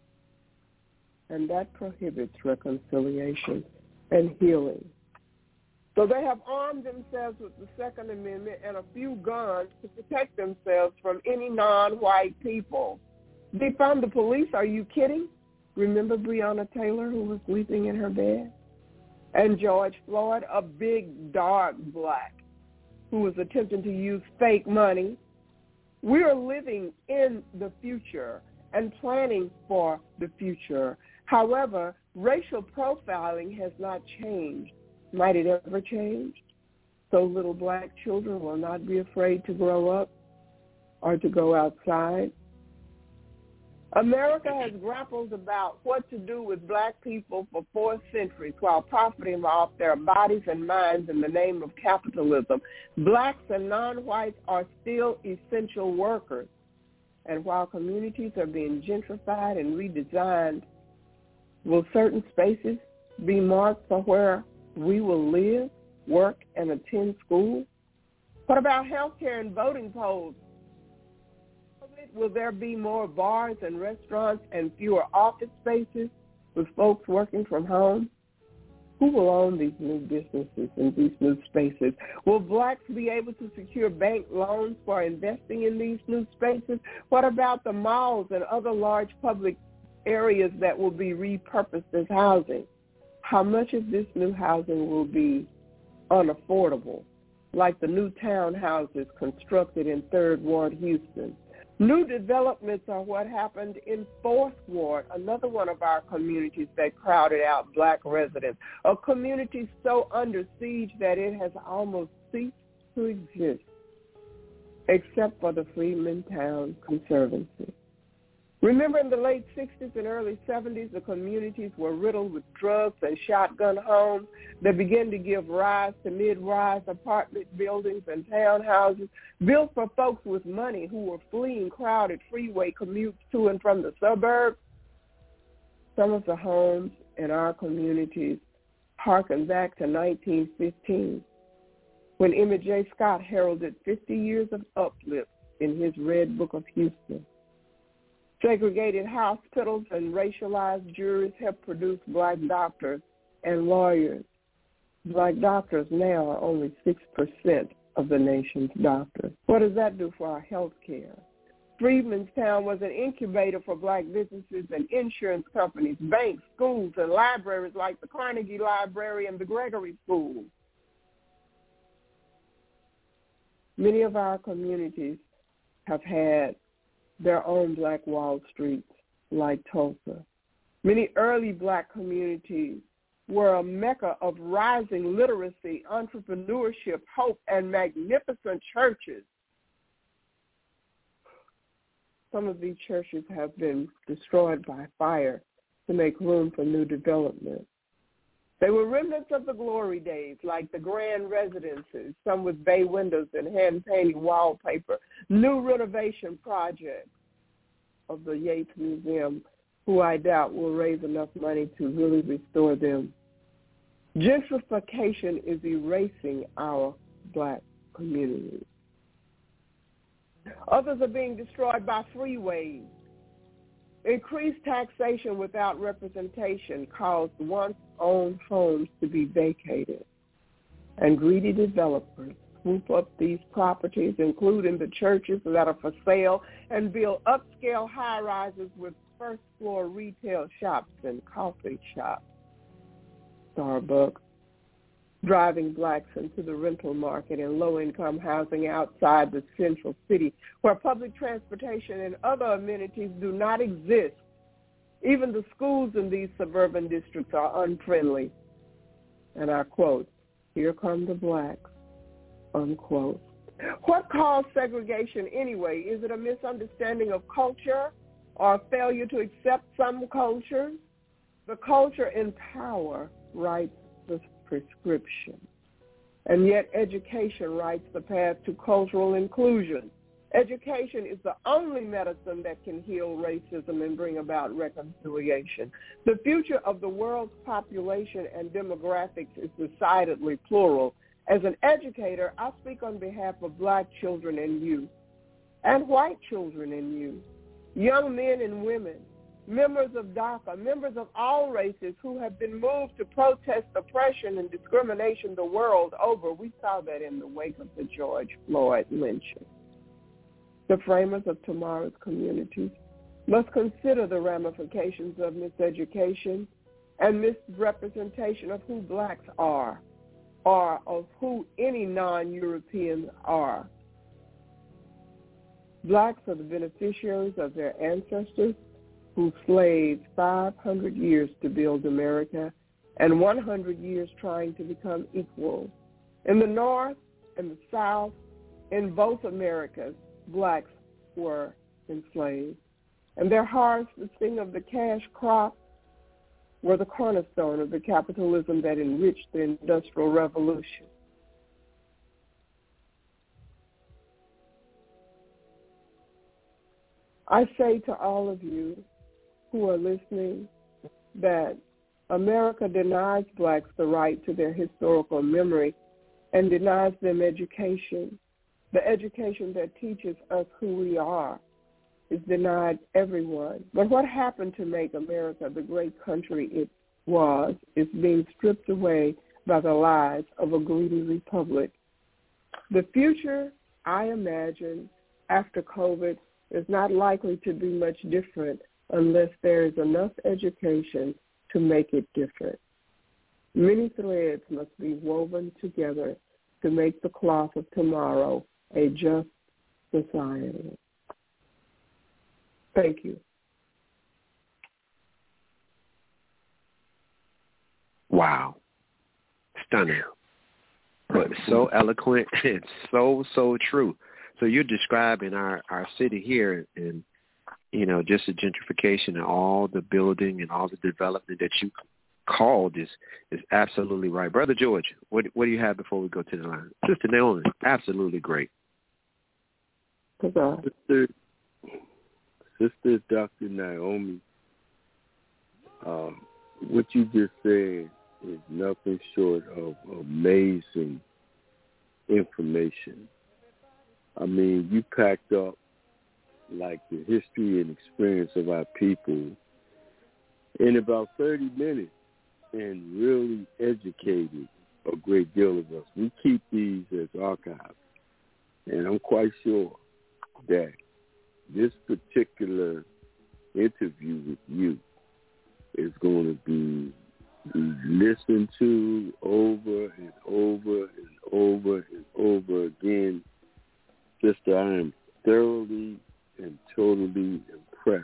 And that prohibits reconciliation and healing. So they have armed themselves with the Second Amendment and a few guns to protect themselves from any non-white people. Defund the police, are you kidding? Remember Breonna Taylor who was sleeping in her bed? And George Floyd, a big, dark black who was attempting to use fake money. We are living in the future and planning for the future. However, racial profiling has not changed. Might it ever change? So little black children will not be afraid to grow up or to go outside. America has grappled about what to do with black people for four centuries while profiting off their bodies and minds in the name of capitalism. Blacks and non-whites are still essential workers. And while communities are being gentrified and redesigned, will certain spaces be marked for where we will live, work, and attend school? What about health care and voting polls? Will there be more bars and restaurants and fewer office spaces with folks working from home? Who will own these new businesses and these new spaces? Will blacks be able to secure bank loans for investing in these new spaces? What about the malls and other large public areas that will be repurposed as housing? How much of this new housing will be unaffordable, like the new townhouses constructed in Third Ward, Houston? New developments are what happened in Fourth Ward, another one of our communities that crowded out black residents, a community so under siege that it has almost ceased to exist, except for the Freedman Town Conservancy. Remember in the late sixties and early seventies, the communities were riddled with drugs and shotgun homes that began to give rise to mid-rise apartment buildings and townhouses built for folks with money who were fleeing crowded freeway commutes to and from the suburbs. Some of the homes in our communities harken back to nineteen fifteen, when Emmett J. Scott heralded fifty years of uplift in his Red Book of Houston. Segregated hospitals and racialized juries have produced black doctors and lawyers. Black doctors now are only six percent of the nation's doctors. What does that do for our health care? Freedmanstown was an incubator for black businesses and insurance companies, banks, schools, and libraries like the Carnegie Library and the Gregory School. Many of our communities have had their own Black Wall Streets, like Tulsa. Many early black communities were a mecca of rising literacy, entrepreneurship, hope, and magnificent churches. Some of these churches have been destroyed by fire to make room for new development. They were remnants of the glory days, like the grand residences, some with bay windows and hand-painted wallpaper, new renovation projects of the Yates Museum, who I doubt will raise enough money to really restore them. Gentrification is erasing our black communities. Others are being destroyed by freeways. Increased taxation without representation caused once-owned homes to be vacated, and greedy developers swoop up these properties, including the churches that are for sale, and build upscale high-rises with first-floor retail shops and coffee shops. Starbucks, driving blacks into the rental market and low-income housing outside the central city, where public transportation and other amenities do not exist. Even the schools in these suburban districts are unfriendly. And I quote, "Here come the blacks," unquote. What caused segregation anyway? Is it a misunderstanding of culture or a failure to accept some cultures? The culture in power writes the prescription, and yet education writes the path to cultural inclusion. Education is the only medicine that can heal racism and bring about reconciliation. The future of the world's population and demographics is decidedly plural. As an educator, I speak on behalf of black children and youth, and white children and youth, young men and women, members of DACA, members of all races who have been moved to protest oppression and discrimination the world over. We saw that in the wake of the George Floyd lynching. The framers of tomorrow's communities must consider the ramifications of miseducation and misrepresentation of who blacks are or of who any non-Europeans are. Blacks are the beneficiaries of their ancestors who slaved five hundred years to build America and one hundred years trying to become equal. In the North and the South, in both Americas, blacks were enslaved. And their harvesting of the cash crop were the cornerstone of the capitalism that enriched the Industrial Revolution. I say to all of you who are listening that America denies blacks the right to their historical memory and denies them education. The education that teaches us who we are is denied everyone. But what happened to make America the great country it was is being stripped away by the lies of a greedy republic. The future, I imagine, after COVID is not likely to be much different unless there is enough education to make it different. Many threads must be woven together to make the cloth of tomorrow a just society. Thank you. Wow. Stunning. But so eloquent and so, so true. So you're describing our, our city here and, you know, just the gentrification and all the building and all the development that you called is is absolutely right. Brother George, what what do you have before we go to the line? Sister Naomi, absolutely great. Sister, Sister Doctor Naomi, um, what you just said is nothing short of amazing information. I mean, you packed up like the history and experience of our people in about thirty minutes and really educated a great deal of us. We keep these as archives, and I'm quite sure that this particular interview with you is going to be listened to over and over and over and over again. Sister, I am thoroughly and totally impressed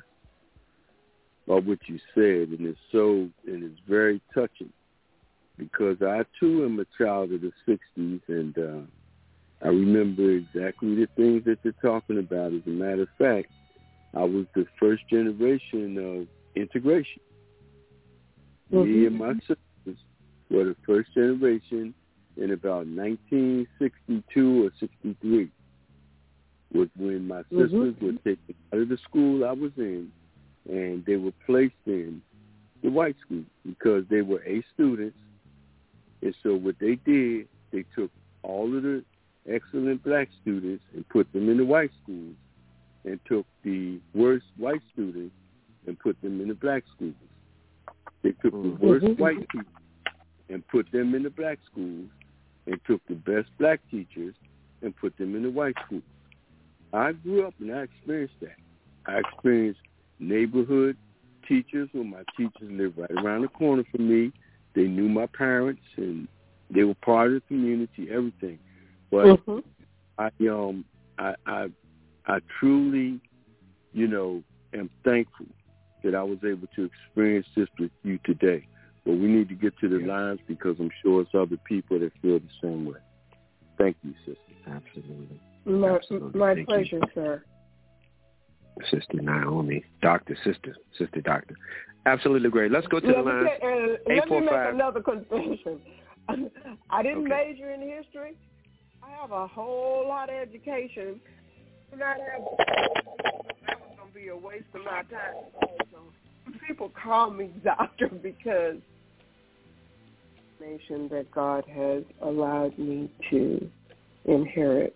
by what you said, and it's so, and it's very touching because I too am a child of the sixties, and uh, I remember exactly the things that you're talking about. As a matter of fact, I was the first generation of integration. Mm-hmm. Me and my sisters were the first generation in about nineteen sixty-two or sixty-three. Was when my sisters mm-hmm. were taken out of the school I was in, and they were placed in the white school because they were A students. And so what they did, they took all of the excellent black students and put them in the white schools, and took the worst white students and put them in the black schools. They took the worst mm-hmm. white people and put them in the black schools, and took the best black teachers and put them in the white schools. I grew up and I experienced that. I experienced neighborhood teachers where my teachers lived right around the corner from me. They knew my parents and they were part of the community, everything. But mm-hmm. I um I, I I truly, you know, am thankful that I was able to experience this with you today. But we need to get to the yeah. lines because I'm sure it's other people that feel the same way. Thank you, sister. Absolutely. My, Absolutely. my Thank pleasure, you. sir. Sister Naomi, Doctor, Sister, Sister Doctor. Absolutely great. Let's go to let the line. Uh, let me make another confession. I didn't okay. major in history. I have a whole lot of education. Not have, that was going to be a waste of my time. So people call me doctor because information that God has allowed me to inherit.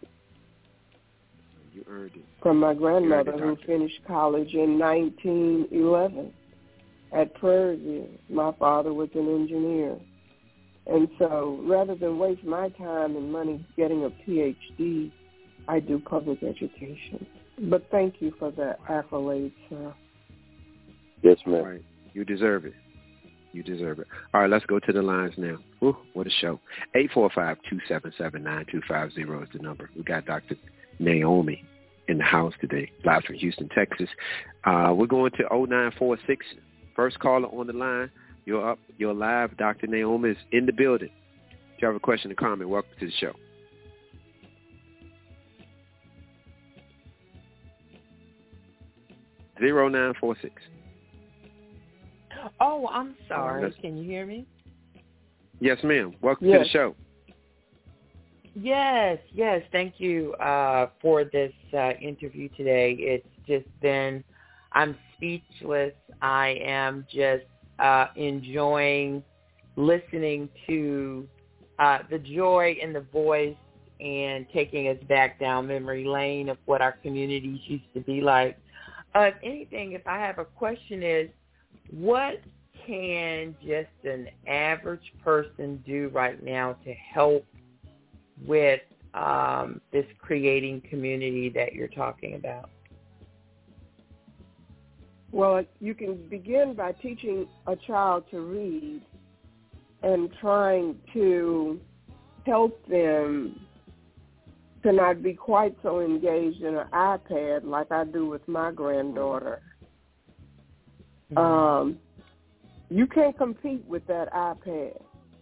You earned it. From my grandmother it, who finished college in nineteen eleven at Prairie View. My father was an engineer. And so rather than waste my time and money getting a P H D, I do public education. But thank you for the accolade, sir. Yes, ma'am. All right. You deserve it. You deserve it. All right, let's go to the lines now. Ooh, what a show. eight four five, two seven seven, nine two five zero is the number. We got Doctor Naomi in the house today, live from Houston, Texas. Uh, we're going to oh nine four six. First caller on the line. You're up. You're live. Doctor Naomi is in the building. If you have a question or comment, welcome to the show. zero nine four six. Oh, I'm sorry. Uh, Can you hear me? Yes, ma'am. Welcome yes. to the show. Yes, yes. Thank you uh, for this uh, interview today. It's just been, I'm speechless. I am just uh, enjoying listening to uh, the joy in the voice and taking us back down memory lane of what our communities used to be like. Uh, if anything, if I have a question is, what can just an average person do right now to help with um, this creating community that you're talking about? Well, you can begin by teaching a child to read and trying to help them to not be quite so engaged in an iPad like I do with my granddaughter. Mm-hmm. Um, you can't compete with that iPad.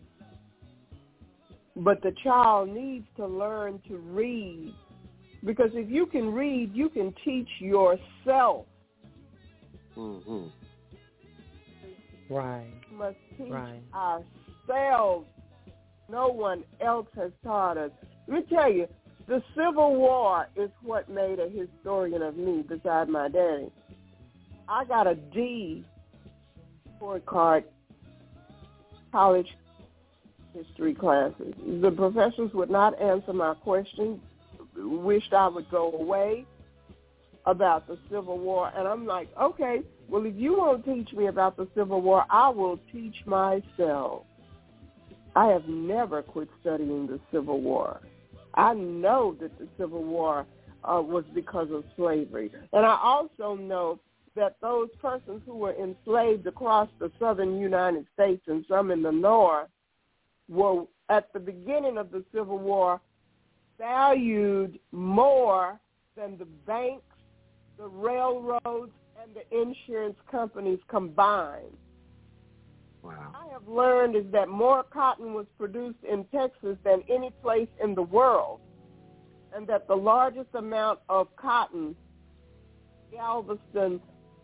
But the child needs to learn to read, because if you can read, you can teach yourself. Mm-hmm. Right. We must teach right. ourselves. No one else has taught us. Let me tell you, the Civil War is what made a historian of me beside my daddy. I got a D report card college history classes. The professors would not answer my questions, wished I would go away about the Civil War. And I'm like, okay, well, if you won't teach me about the Civil War, I will teach myself. I have never quit studying the Civil War. I know that the Civil War uh, was because of slavery. And I also know that those persons who were enslaved across the southern United States and some in the north were, at the beginning of the Civil War, valued more than the banks, the railroads, and the insurance companies combined. Wow. I have learned is that more cotton was produced in Texas than any place in the world, and that the largest amount of cotton, Galveston,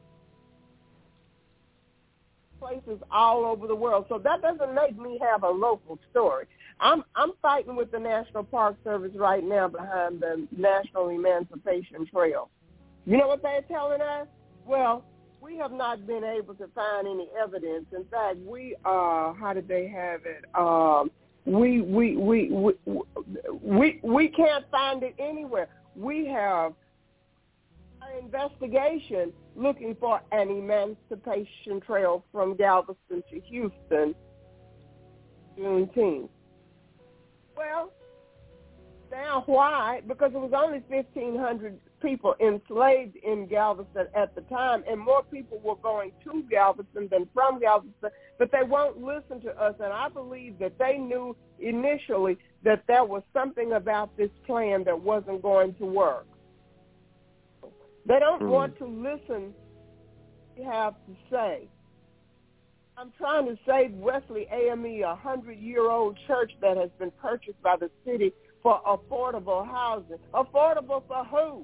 places all over the world. So that doesn't make me have a local story. I'm I'm fighting with the National Park Service right now behind the National Emancipation Trail. You know what they're telling us? Well, we have not been able to find any evidence. In fact, we uh, how did they have it? Um, we, we we we we we can't find it anywhere. We have our investigation looking for an emancipation trail from Galveston to Houston, Juneteenth. Well, now why? Because it was only fifteen hundred people enslaved in Galveston at the time, and more people were going to Galveston than from Galveston, but they won't listen to us, and I believe that they knew initially that there was something about this plan that wasn't going to work. They don't mm. want to listen to what we have to say. I'm trying to save Wesley A M E, a hundred-year-old church that has been purchased by the city for affordable housing. Affordable for who?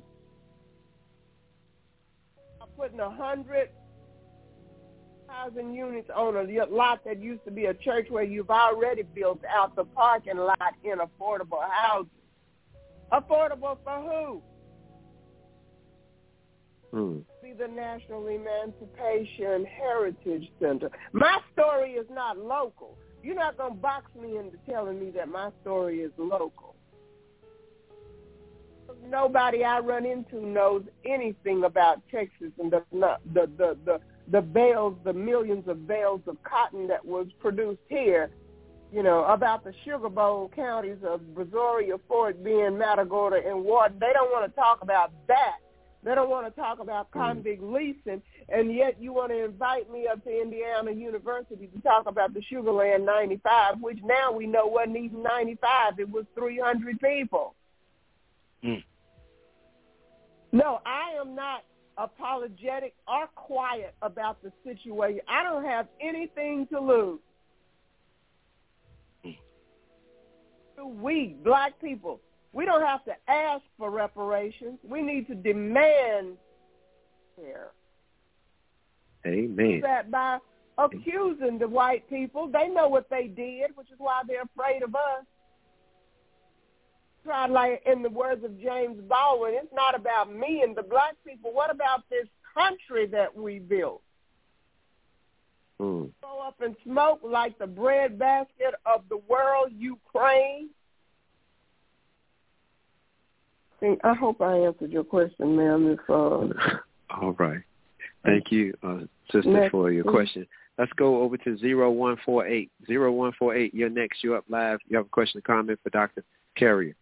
I'm putting a hundred thousand units on a lot that used to be a church where you've already built out the parking lot in affordable housing. Affordable for who? Hmm. Be the National Emancipation Heritage Center. My story is not local. You're not going to box me into telling me that my story is local. Nobody I run into knows anything about Texas and the the the the, the bales, the millions of bales of cotton that was produced here. You know, about the Sugar Bowl counties of Brazoria, Fort Bend, Matagorda, and Ward. They don't want to talk about that. They don't want to talk about convict leasing, and yet you want to invite me up to Indiana University to talk about the Sugarland ninety-five, which now we know wasn't even ninety-five. It was three hundred people. Mm. No, I am not apologetic or quiet about the situation. I don't have anything to lose. We, black people, we don't have to ask for reparations. We need to demand care. Amen. That by accusing the white people, they know what they did, which is why they're afraid of us. Try, like in the words of James Baldwin, it's not about me and the black people. What about this country that we built? Mm. Go up and smoke like the breadbasket of the world, Ukraine. I hope I answered your question, ma'am. If, uh, All right. Thank you, uh, sister, next, for your please. question. Let's go over to zero one four eight. zero one four eight, you're next. You're up live. You have a question or comment for Doctor Carrier.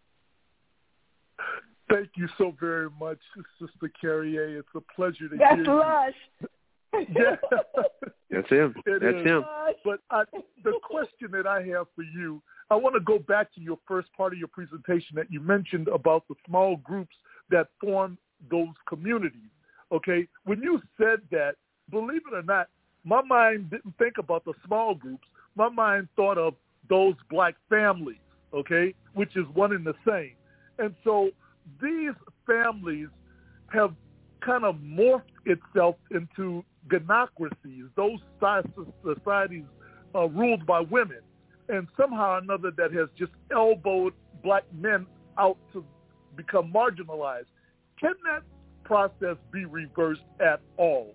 Thank you so very much, Sister Carrier. It's a pleasure to That's hear you. lush. Yeah. That's him. It That's is. him. But I, the question that I have for you, I want to go back to your first part of your presentation that you mentioned about the small groups that form those communities. Okay, when you said that, believe it or not, my mind didn't think about the small groups. My mind thought of those black families, okay, which is one and the same. And so these families have kind of morphed itself into gynocracies, those societies uh, ruled by women, and somehow or another that has just elbowed black men out to become marginalized. Can that process be reversed at all?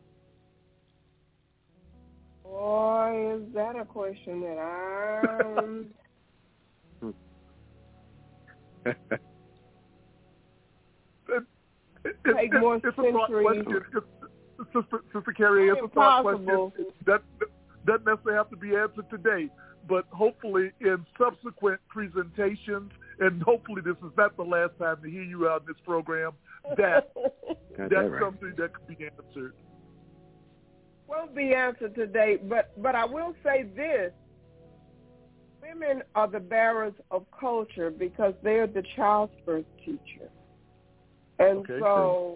Boy, is that a question that I'm... it, it, Take it, more it's a thought centuries. question. It's, Sister, Sister Carrie, it's a thought question that doesn't necessarily have to be answered today, but hopefully in subsequent presentations, and hopefully this is not the last time to hear you out in this program, that that's that right. something that could be answered. Won't be answered today, but, but I will say this. Women are the bearers of culture because they're the child's birth teacher. And okay, so,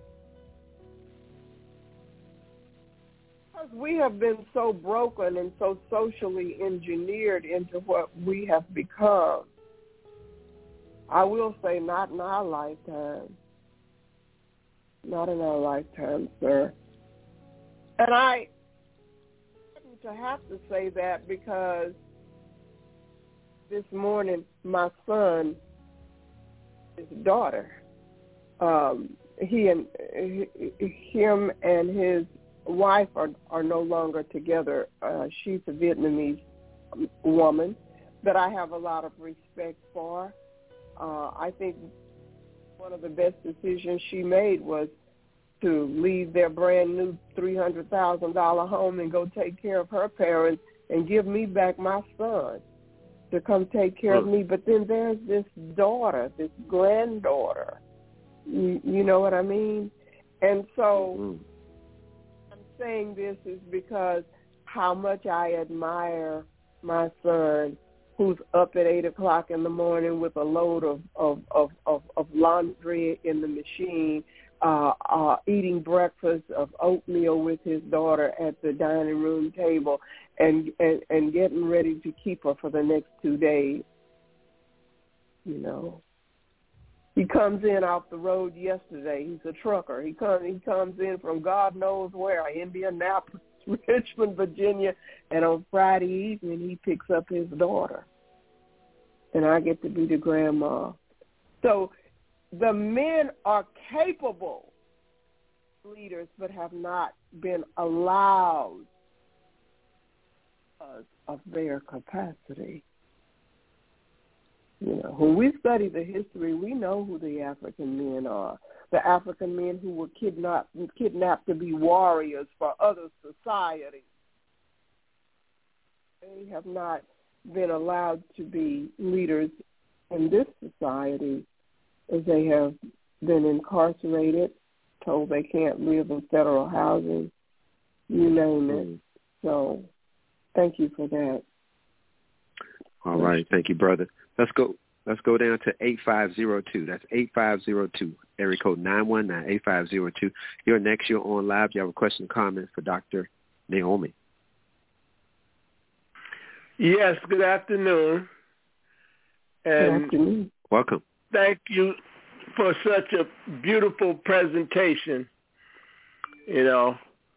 because we have been so broken and so socially engineered into what we have become, I will say not in our lifetime. Not in our lifetime, sir. And I happen to have to say that because this morning my son, his daughter, um, he and him and his wife are, are no longer together. Uh, she's a Vietnamese woman that I have a lot of respect for. Uh, I think one of the best decisions she made was to leave their brand new three hundred thousand dollars home and go take care of her parents and give me back my son to come take care of me. But then there's this daughter, this granddaughter. You, you know what I mean? And so mm-hmm. I'm saying this is because how much I admire my son, who's up at eight o'clock in the morning with a load of, of, of, of, of laundry in the machine, uh, uh, eating breakfast of oatmeal with his daughter at the dining room table and, and, and getting ready to keep her for the next two days. You know, he comes in off the road yesterday. He's a trucker. He comes, he comes in from God knows where, Indianapolis, Richmond, Virginia, and on Friday evening he picks up his daughter. And I get to be the grandma. So the men are capable leaders but have not been allowed because of their capacity. You know, when we study the history, we know who the African men are. The African men who were kidnapped, kidnapped to be warriors for other societies. They have not been allowed to be leaders in this society as they have been incarcerated, told they can't live in federal housing, you name it. Mm. So thank you for that. All right. Thank you, brother. Let's go. Let's go down to eight five zero two. That's eight five zero two. Area code nine one nine, eight five zero two. You're next. You're on live. You have a question or comment for Doctor Naomi. Yes, good afternoon. And good afternoon. Welcome. Thank you for such a beautiful presentation. You know,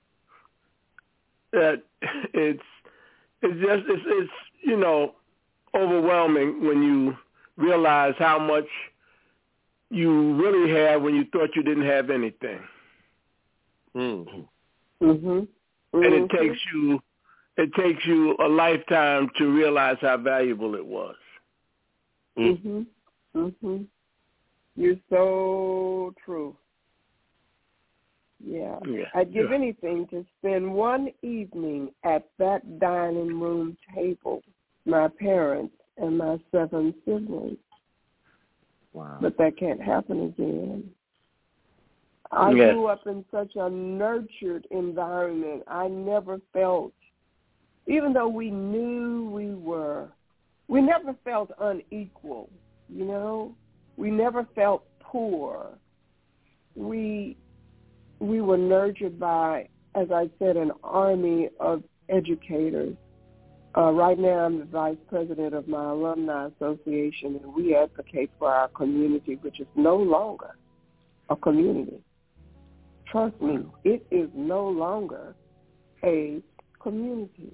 that it's it's just it's, it's you know overwhelming when you realize how much you really have when you thought you didn't have anything. Mm. Mhm. And it takes you it takes you a lifetime to realize how valuable it was. Mhm. Mhm. You're so true. Yeah. yeah. I'd give yeah. anything to spend one evening at that dining room table, my parents and my seven siblings. Wow. But that can't happen again. I yes. grew up in such a nurtured environment. I never felt, even though we knew we were, we never felt unequal, you know? We never felt poor. We we were nurtured by, as I said, an army of educators. Uh, right now I'm the vice president of my alumni association, and we advocate for our community, which is no longer a community. Trust me, it is no longer a community.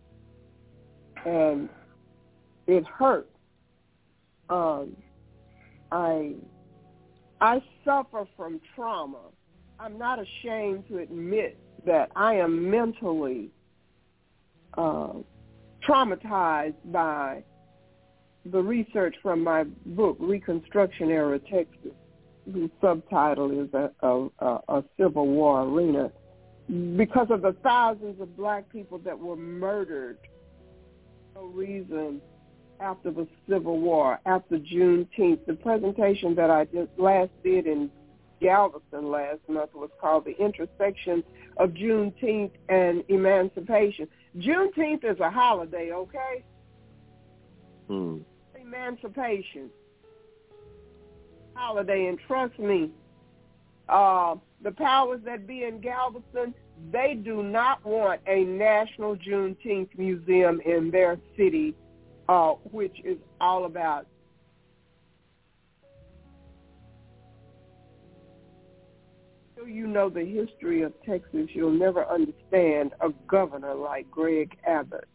And it hurts. Um, I I suffer from trauma. I'm not ashamed to admit that I am mentally uh, traumatized by the research from my book, Reconstruction Era Texas, whose subtitle is a, a, a Civil War Arena, because of the thousands of black people that were murdered for no reason after the Civil War, after Juneteenth. The presentation that I just last did in Galveston last month was called The Intersection of Juneteenth and Emancipation. Juneteenth is a holiday, okay? Mm. Emancipation. Holiday, and trust me, uh, the powers that be in Galveston, they do not want a national Juneteenth museum in their city, uh, which is all about until you know the history of Texas, you'll never understand a governor like Greg Abbott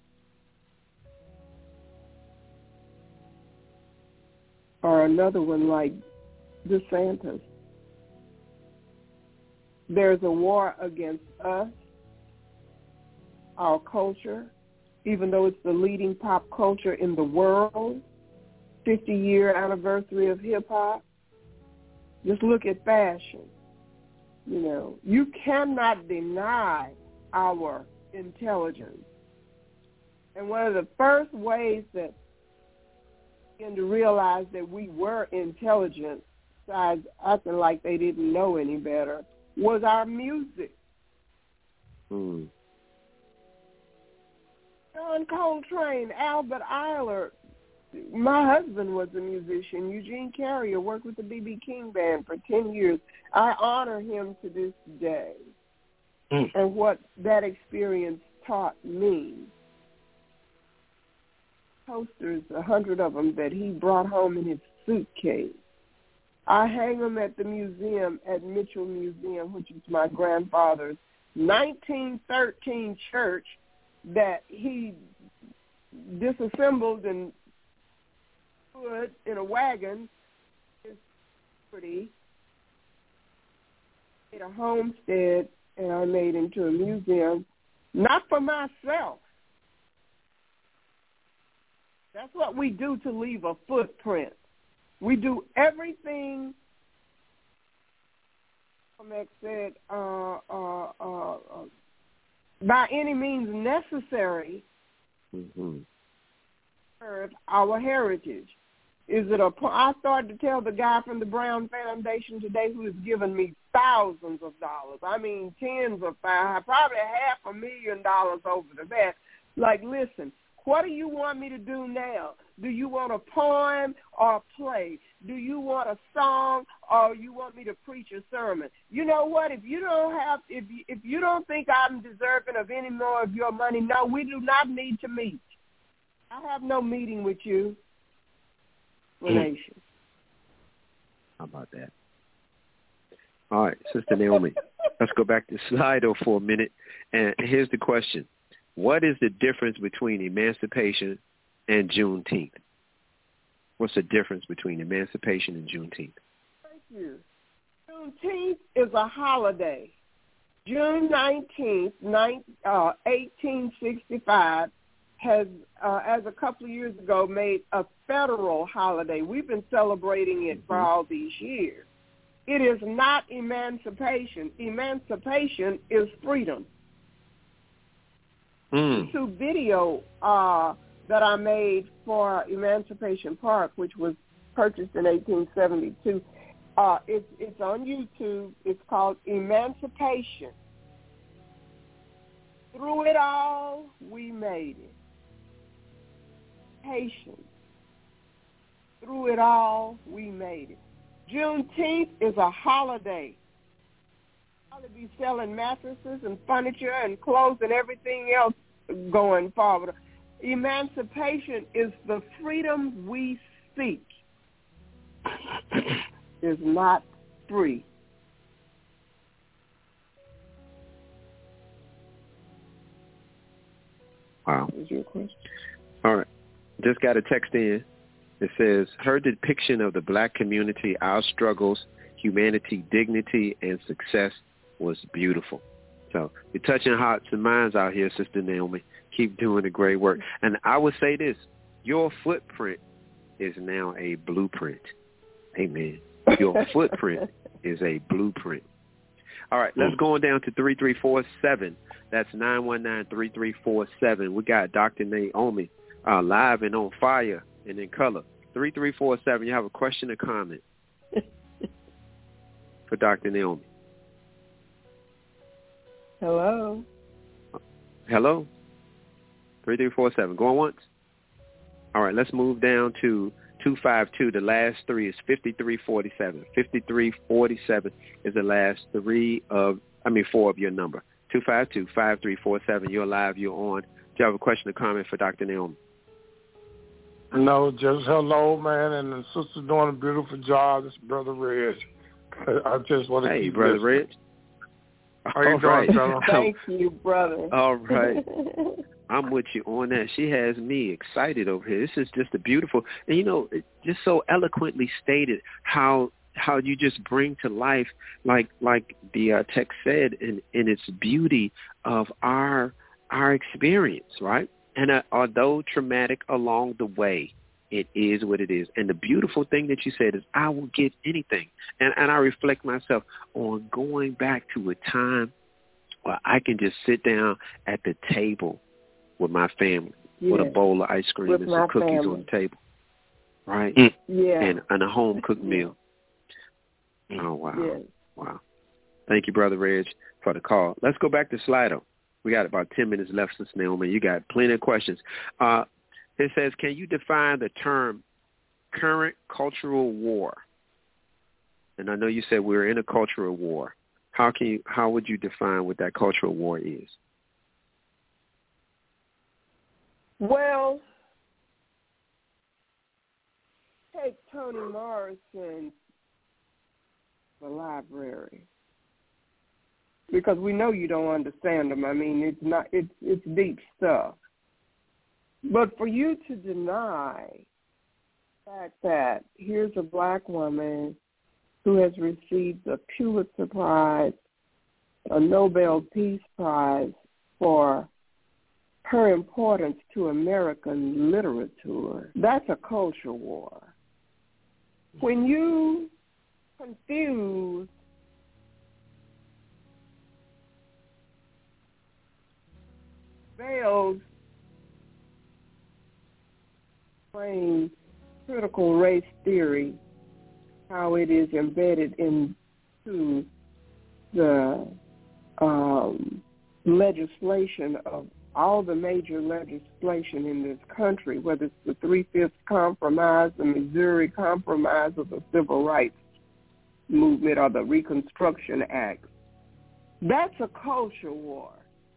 or another one like DeSantis. There's a war against us, our culture, even though it's the leading pop culture in the world, fifty-year anniversary of hip-hop. Just look at fashion. You know, you cannot deny our intelligence. And one of the first ways that we began to realize that we were intelligent, besides acting like they didn't know any better, was our music. Mm. John Coltrane, Albert Ayler. My husband was a musician. Eugene Carrier worked with the B B King Band for ten years. I honor him to this day. Mm. And what that experience taught me. Posters, a hundred of them that he brought home in his suitcase. I hang them at the museum, at Mitchell Museum, which is my grandfather's nineteen thirteen church that he disassembled and put in a wagon. It's pretty. Made a homestead, and I made into a museum, not for myself. That's what we do to leave a footprint. We do everything, Max said, uh, uh, uh, uh, by any means necessary, mm-hmm. to serve our heritage. Is it a? I started to tell the guy from the Brown Foundation today who has given me thousands of dollars. I mean, tens of thousands, probably half a million dollars over the bat. Like, listen, what do you want me to do now? Do you want a poem or a play? Do you want a song or you want me to preach a sermon? You know what? If you don't have, if you, if you don't think I'm deserving of any more of your money, no, we do not need to meet. I have no meeting with you. Nation. How about that? All right, Sister Naomi, let's go back to Slido for a minute. And here's the question. What is the difference between emancipation and Juneteenth? What's the difference between emancipation and Juneteenth? Thank you. Juneteenth is a holiday. June nineteenth, eighteen sixty-five, has, uh, as a couple of years ago, made a federal holiday. We've been celebrating it for all these years. It is not emancipation. Emancipation is freedom. Mm. The YouTube video uh, that I made for Emancipation Park, which was purchased in eighteen seventy-two, uh, it's, it's on YouTube. It's called Emancipation. Through it all, we made it. Patience. Through it all, we made it. Juneteenth is a holiday. I'll be selling mattresses and furniture and clothes and everything else going forward. Emancipation is the freedom we seek. Is not free. Wow. Is your question? All right. Just got a text in. It says, her depiction of the black community, our struggles, humanity, dignity, and success was beautiful. So you're touching hearts and minds out here, Sister Naomi. Keep doing the great work. And I would say this, your footprint is now a blueprint. Amen. Your footprint is a blueprint. All right, let's go on down to three three four seven. That's nine one nine, three three four seven. We got Doctor Naomi uh, live and on fire and in color. three three four seven, you have a question or comment for Doctor Naomi? Hello? Hello? three three four seven. Going once? All right, let's move down to two five two. The last three is fifty-three forty-seven. fifty-three forty-seven is the last three of, I mean, four of your number. two five two, five three four seven. You're live. You're on. Do you have a question or comment for Doctor Naomi? No, just hello, man, and the sister's doing a beautiful job. This is Brother Reg. I just want to hey, keep Brother listening. Reg. How you All doing, right. brother? Thank you, brother. All right. I'm with you on that. She has me excited over here. This is just a beautiful, and you know, it just so eloquently stated how how you just bring to life, like like the uh, text said, in, in its beauty of our our experience, right? And uh, although traumatic along the way, it is what it is. And the beautiful thing that you said is, I will give anything. And, and I reflect myself on going back to a time where I can just sit down at the table with my family, yes, with a bowl of ice cream with and some cookies family on the table, right? Yeah. And, and a home-cooked meal. Oh, wow. Yes. Wow. Thank you, Brother Reg, for the call. Let's go back to Slido. We got about ten minutes left, Sister Naomi. You got plenty of questions. Uh, it says, can you define the term current cultural war? And I know you said we're in a cultural war. How can you, how would you define what that cultural war is? Well, take Toni Morrison, The Library, because we know you don't understand them. I mean, it's not, it's it's deep stuff. But for you to deny the fact that here's a black woman who has received a Pulitzer Prize, a Nobel Peace Prize for her importance to American literature, that's a culture war. When you confuse veils playing critical race theory, how it is embedded into the um, legislation of all the major legislation in this country, whether it's the Three-Fifths Compromise, the Missouri Compromise, or the Civil Rights Movement, or the Reconstruction Act. That's a culture war.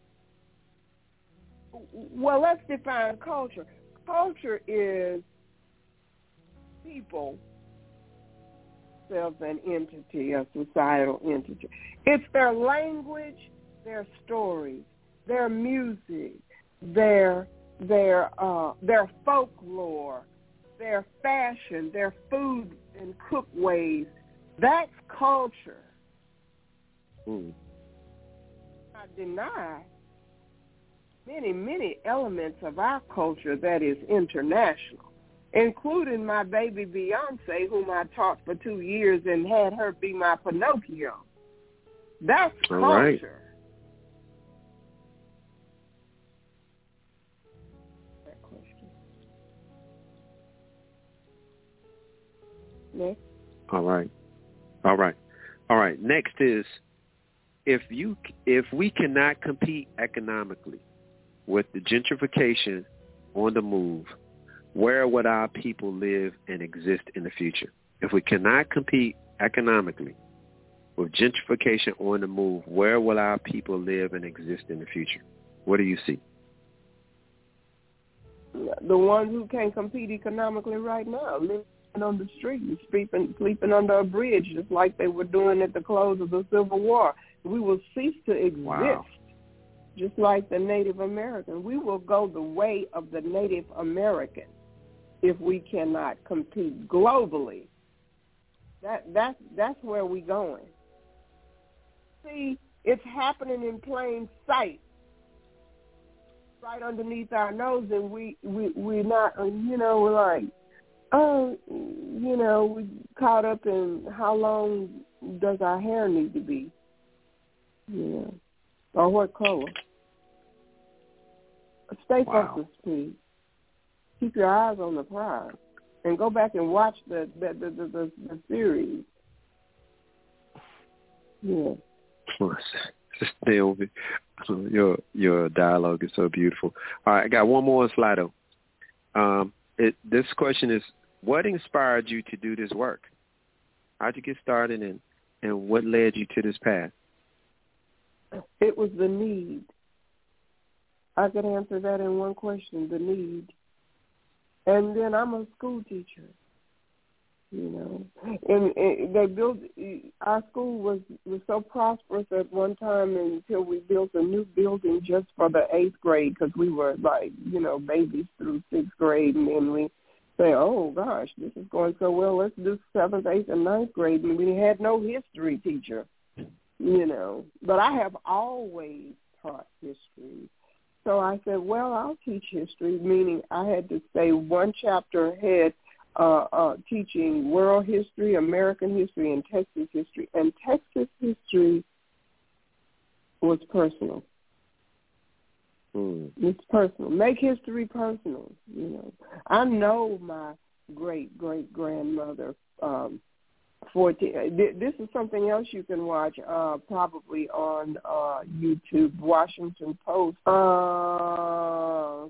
Well, let's define culture. Culture is people, themselves an entity, a societal entity. It's their language, their stories, their music, their their uh, their folklore, their fashion, their food and cook ways. That's culture. Mm. I deny many, many elements of our culture that is international, including my baby Beyonce, whom I taught for two years and had her be my Pinocchio. That's All culture. Right. That question. Next. All right. All right. All right. Next is, if you if we cannot compete economically with the gentrification on the move, where would our people live and exist in the future? If we cannot compete economically with gentrification on the move, where will our people live and exist in the future? What do you see? The ones who can't compete economically right now, living on the street and sleeping, sleeping under a bridge, just like they were doing at the close of the Civil War. We will cease to exist, wow. just like the Native American. We will go the way of the Native American if we cannot compete globally. That that's that's where we're going. See, it's happening in plain sight, right underneath our nose, and we we we're not, you know, we're like, oh, you know, we caught up in how long does our hair need to be, you know, or what color. Stay wow. focused, please. Keep your eyes on the prize, and go back and watch the the the, the, the, the series. Yeah. Naomi, your your dialogue is so beautiful. All right, I got one more on Slido. Um, it, this question is, what inspired you to do this work? How'd you get started, and, and what led you to this path? It was the need. I could answer that in one question, the need. And then I'm a school teacher, you know. And, and they built, our school was, was so prosperous at one time until we built a new building just for the eighth grade, because we were like, you know, babies through sixth grade. And then we say, oh, gosh, this is going so well, let's do seventh, eighth, and ninth grade. And we had no history teacher, you know. But I have always taught history. So I said, well, I'll teach history, meaning I had to stay one chapter ahead, uh, uh, teaching world history, American history, and Texas history. And Texas history was personal. Mm. It's personal. Make history personal, you know. I know my great-great-grandmother, um, fourteen. This is something else you can watch, uh, probably on uh, YouTube. Washington Post. Uh,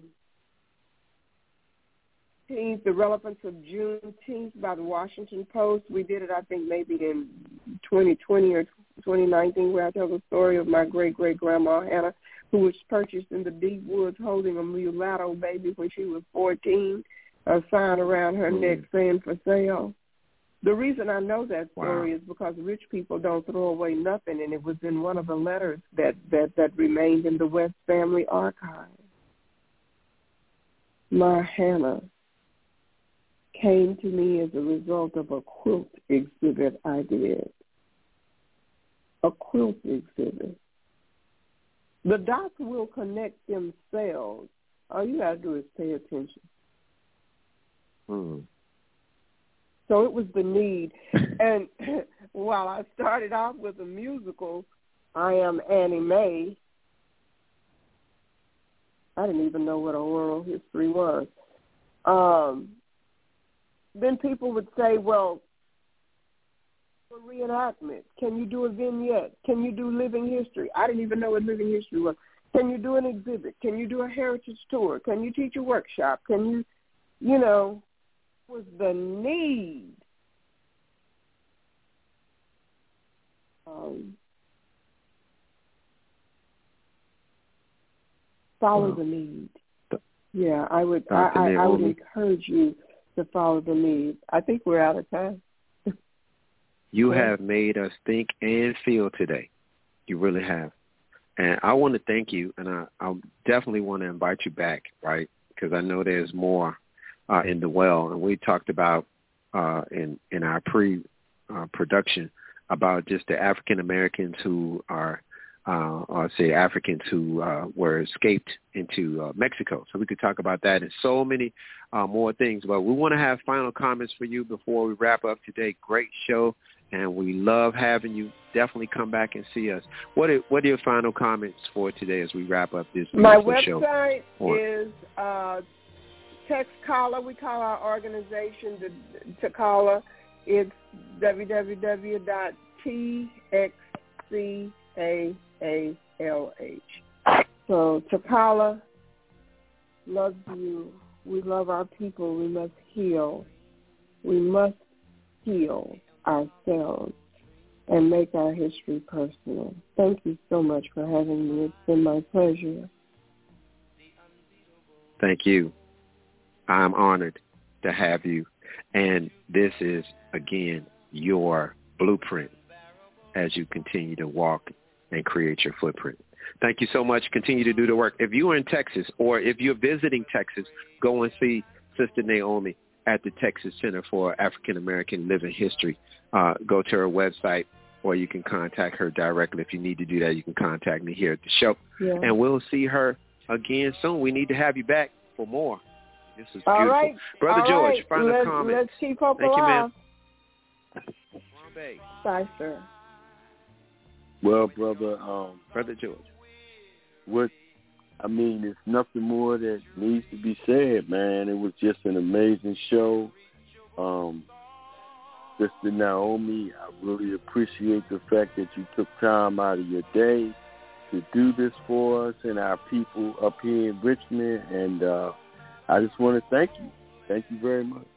the Relevance of Juneteenth by the Washington Post. We did it, I think, maybe in twenty twenty or twenty nineteen, where I tell the story of my great-great-grandma Hannah, who was purchased in the deep woods holding a mulatto baby when she was fourteen, a sign around her mm. neck saying for sale. The reason I know that story wow. is because rich people don't throw away nothing, and it was in one of the letters that, that, that remained in the West Family Archive. My Hannah came to me as a result of a quilt exhibit I did. A quilt exhibit. The dots will connect themselves. All you got to do is pay attention. Hmm. So it was the need. And while I started off with a musical, I Am Annie Mae, I didn't even know what oral history was. Um, then people would say, well, a reenactment. Can you do a vignette? Can you do living history? I didn't even know what living history was. Can you do an exhibit? Can you do a heritage tour? Can you teach a workshop? Can you, you know, was the need. Um, follow wow. the need. Yeah, I would. I, I, I would encourage you to follow the need. I think we're out of time. You have made us think and feel today. You really have. And I want to thank you, and I, I definitely want to invite you back, right, because I know there's more uh, in the well. And we talked about uh, in, in our pre-production uh, about just the African-Americans who are, uh, or say Africans who uh, were escaped into uh, Mexico. So we could talk about that and so many uh, more things. But we want to have final comments for you before we wrap up today. Great show. And we love having you. Definitely come back and see us. What are, what are your final comments for today as we wrap up this My show? My website is uh, TexCALA. We call our organization the TexCALA. It's w w w dot t x c a a l h. So TexCALA loves you. We love our people. We must heal. We must heal ourselves and make our history personal. Thank you so much for having me. It's been my pleasure. Thank you. I'm honored to have you. And this is, again, your blueprint as you continue to walk and create your footprint. Thank you so much. Continue to do the work. If you are in Texas or if you're visiting Texas, go and see Sister Naomi at the Texas Center for African American Living History. Uh, go to her website, or you can contact her directly. If you need to do that, you can contact me here at the show. Yeah. And we'll see her again soon. We need to have you back for more. This is beautiful. All right. Brother All George, right. final let's, comments. Let's keep hope Thank alive. you, ma'am. Bye, sir. Well, brother, um, Brother George. What I mean, it's nothing more that needs to be said, man. It was just an amazing show. Um, Sister Naomi, I really appreciate the fact that you took time out of your day to do this for us and our people up here in Richmond. And uh, I just want to thank you. Thank you very much.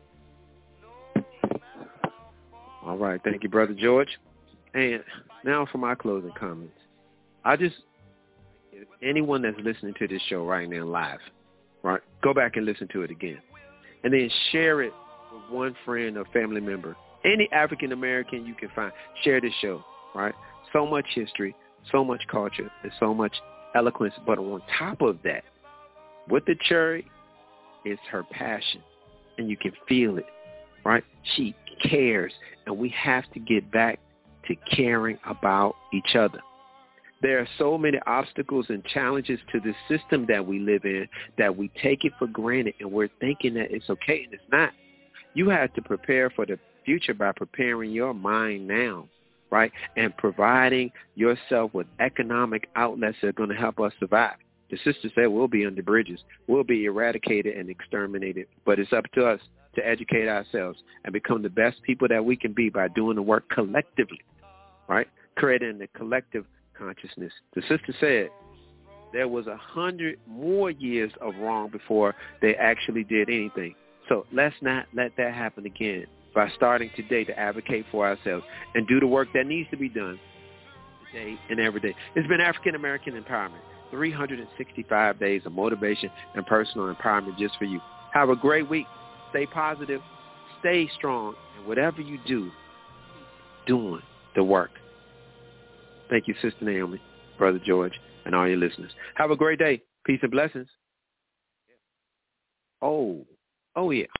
All right. Thank you, Brother George. And now for my closing comments. I just, if anyone that's listening to this show right now live, right, go back and listen to it again. And then share it with one friend or family member. Any African American you can find, share this show, right? So much history, so much culture, and so much eloquence. But on top of that, with the cherry, is her passion. And you can feel it, right? She cares. And we have to get back to caring about each other. There are so many obstacles and challenges to the system that we live in that we take it for granted, and we're thinking that it's okay, and it's not. You have to prepare for the future by preparing your mind now, right, and providing yourself with economic outlets that are going to help us survive. The sister said we'll be under bridges. We'll be eradicated and exterminated, but it's up to us to educate ourselves and become the best people that we can be by doing the work collectively, right, creating the collective consciousness. The sister said there was a hundred more years of wrong before they actually did anything. So let's not let that happen again by starting today to advocate for ourselves and do the work that needs to be done today and every day. It's been African American Empowerment, three hundred sixty-five days of motivation and personal empowerment just for you. Have a great week. Stay positive. Stay strong. And whatever you do, doing the work. Thank you, Sister Naomi, Brother George, and all your listeners. Have a great day. Peace and blessings. Oh, oh yeah.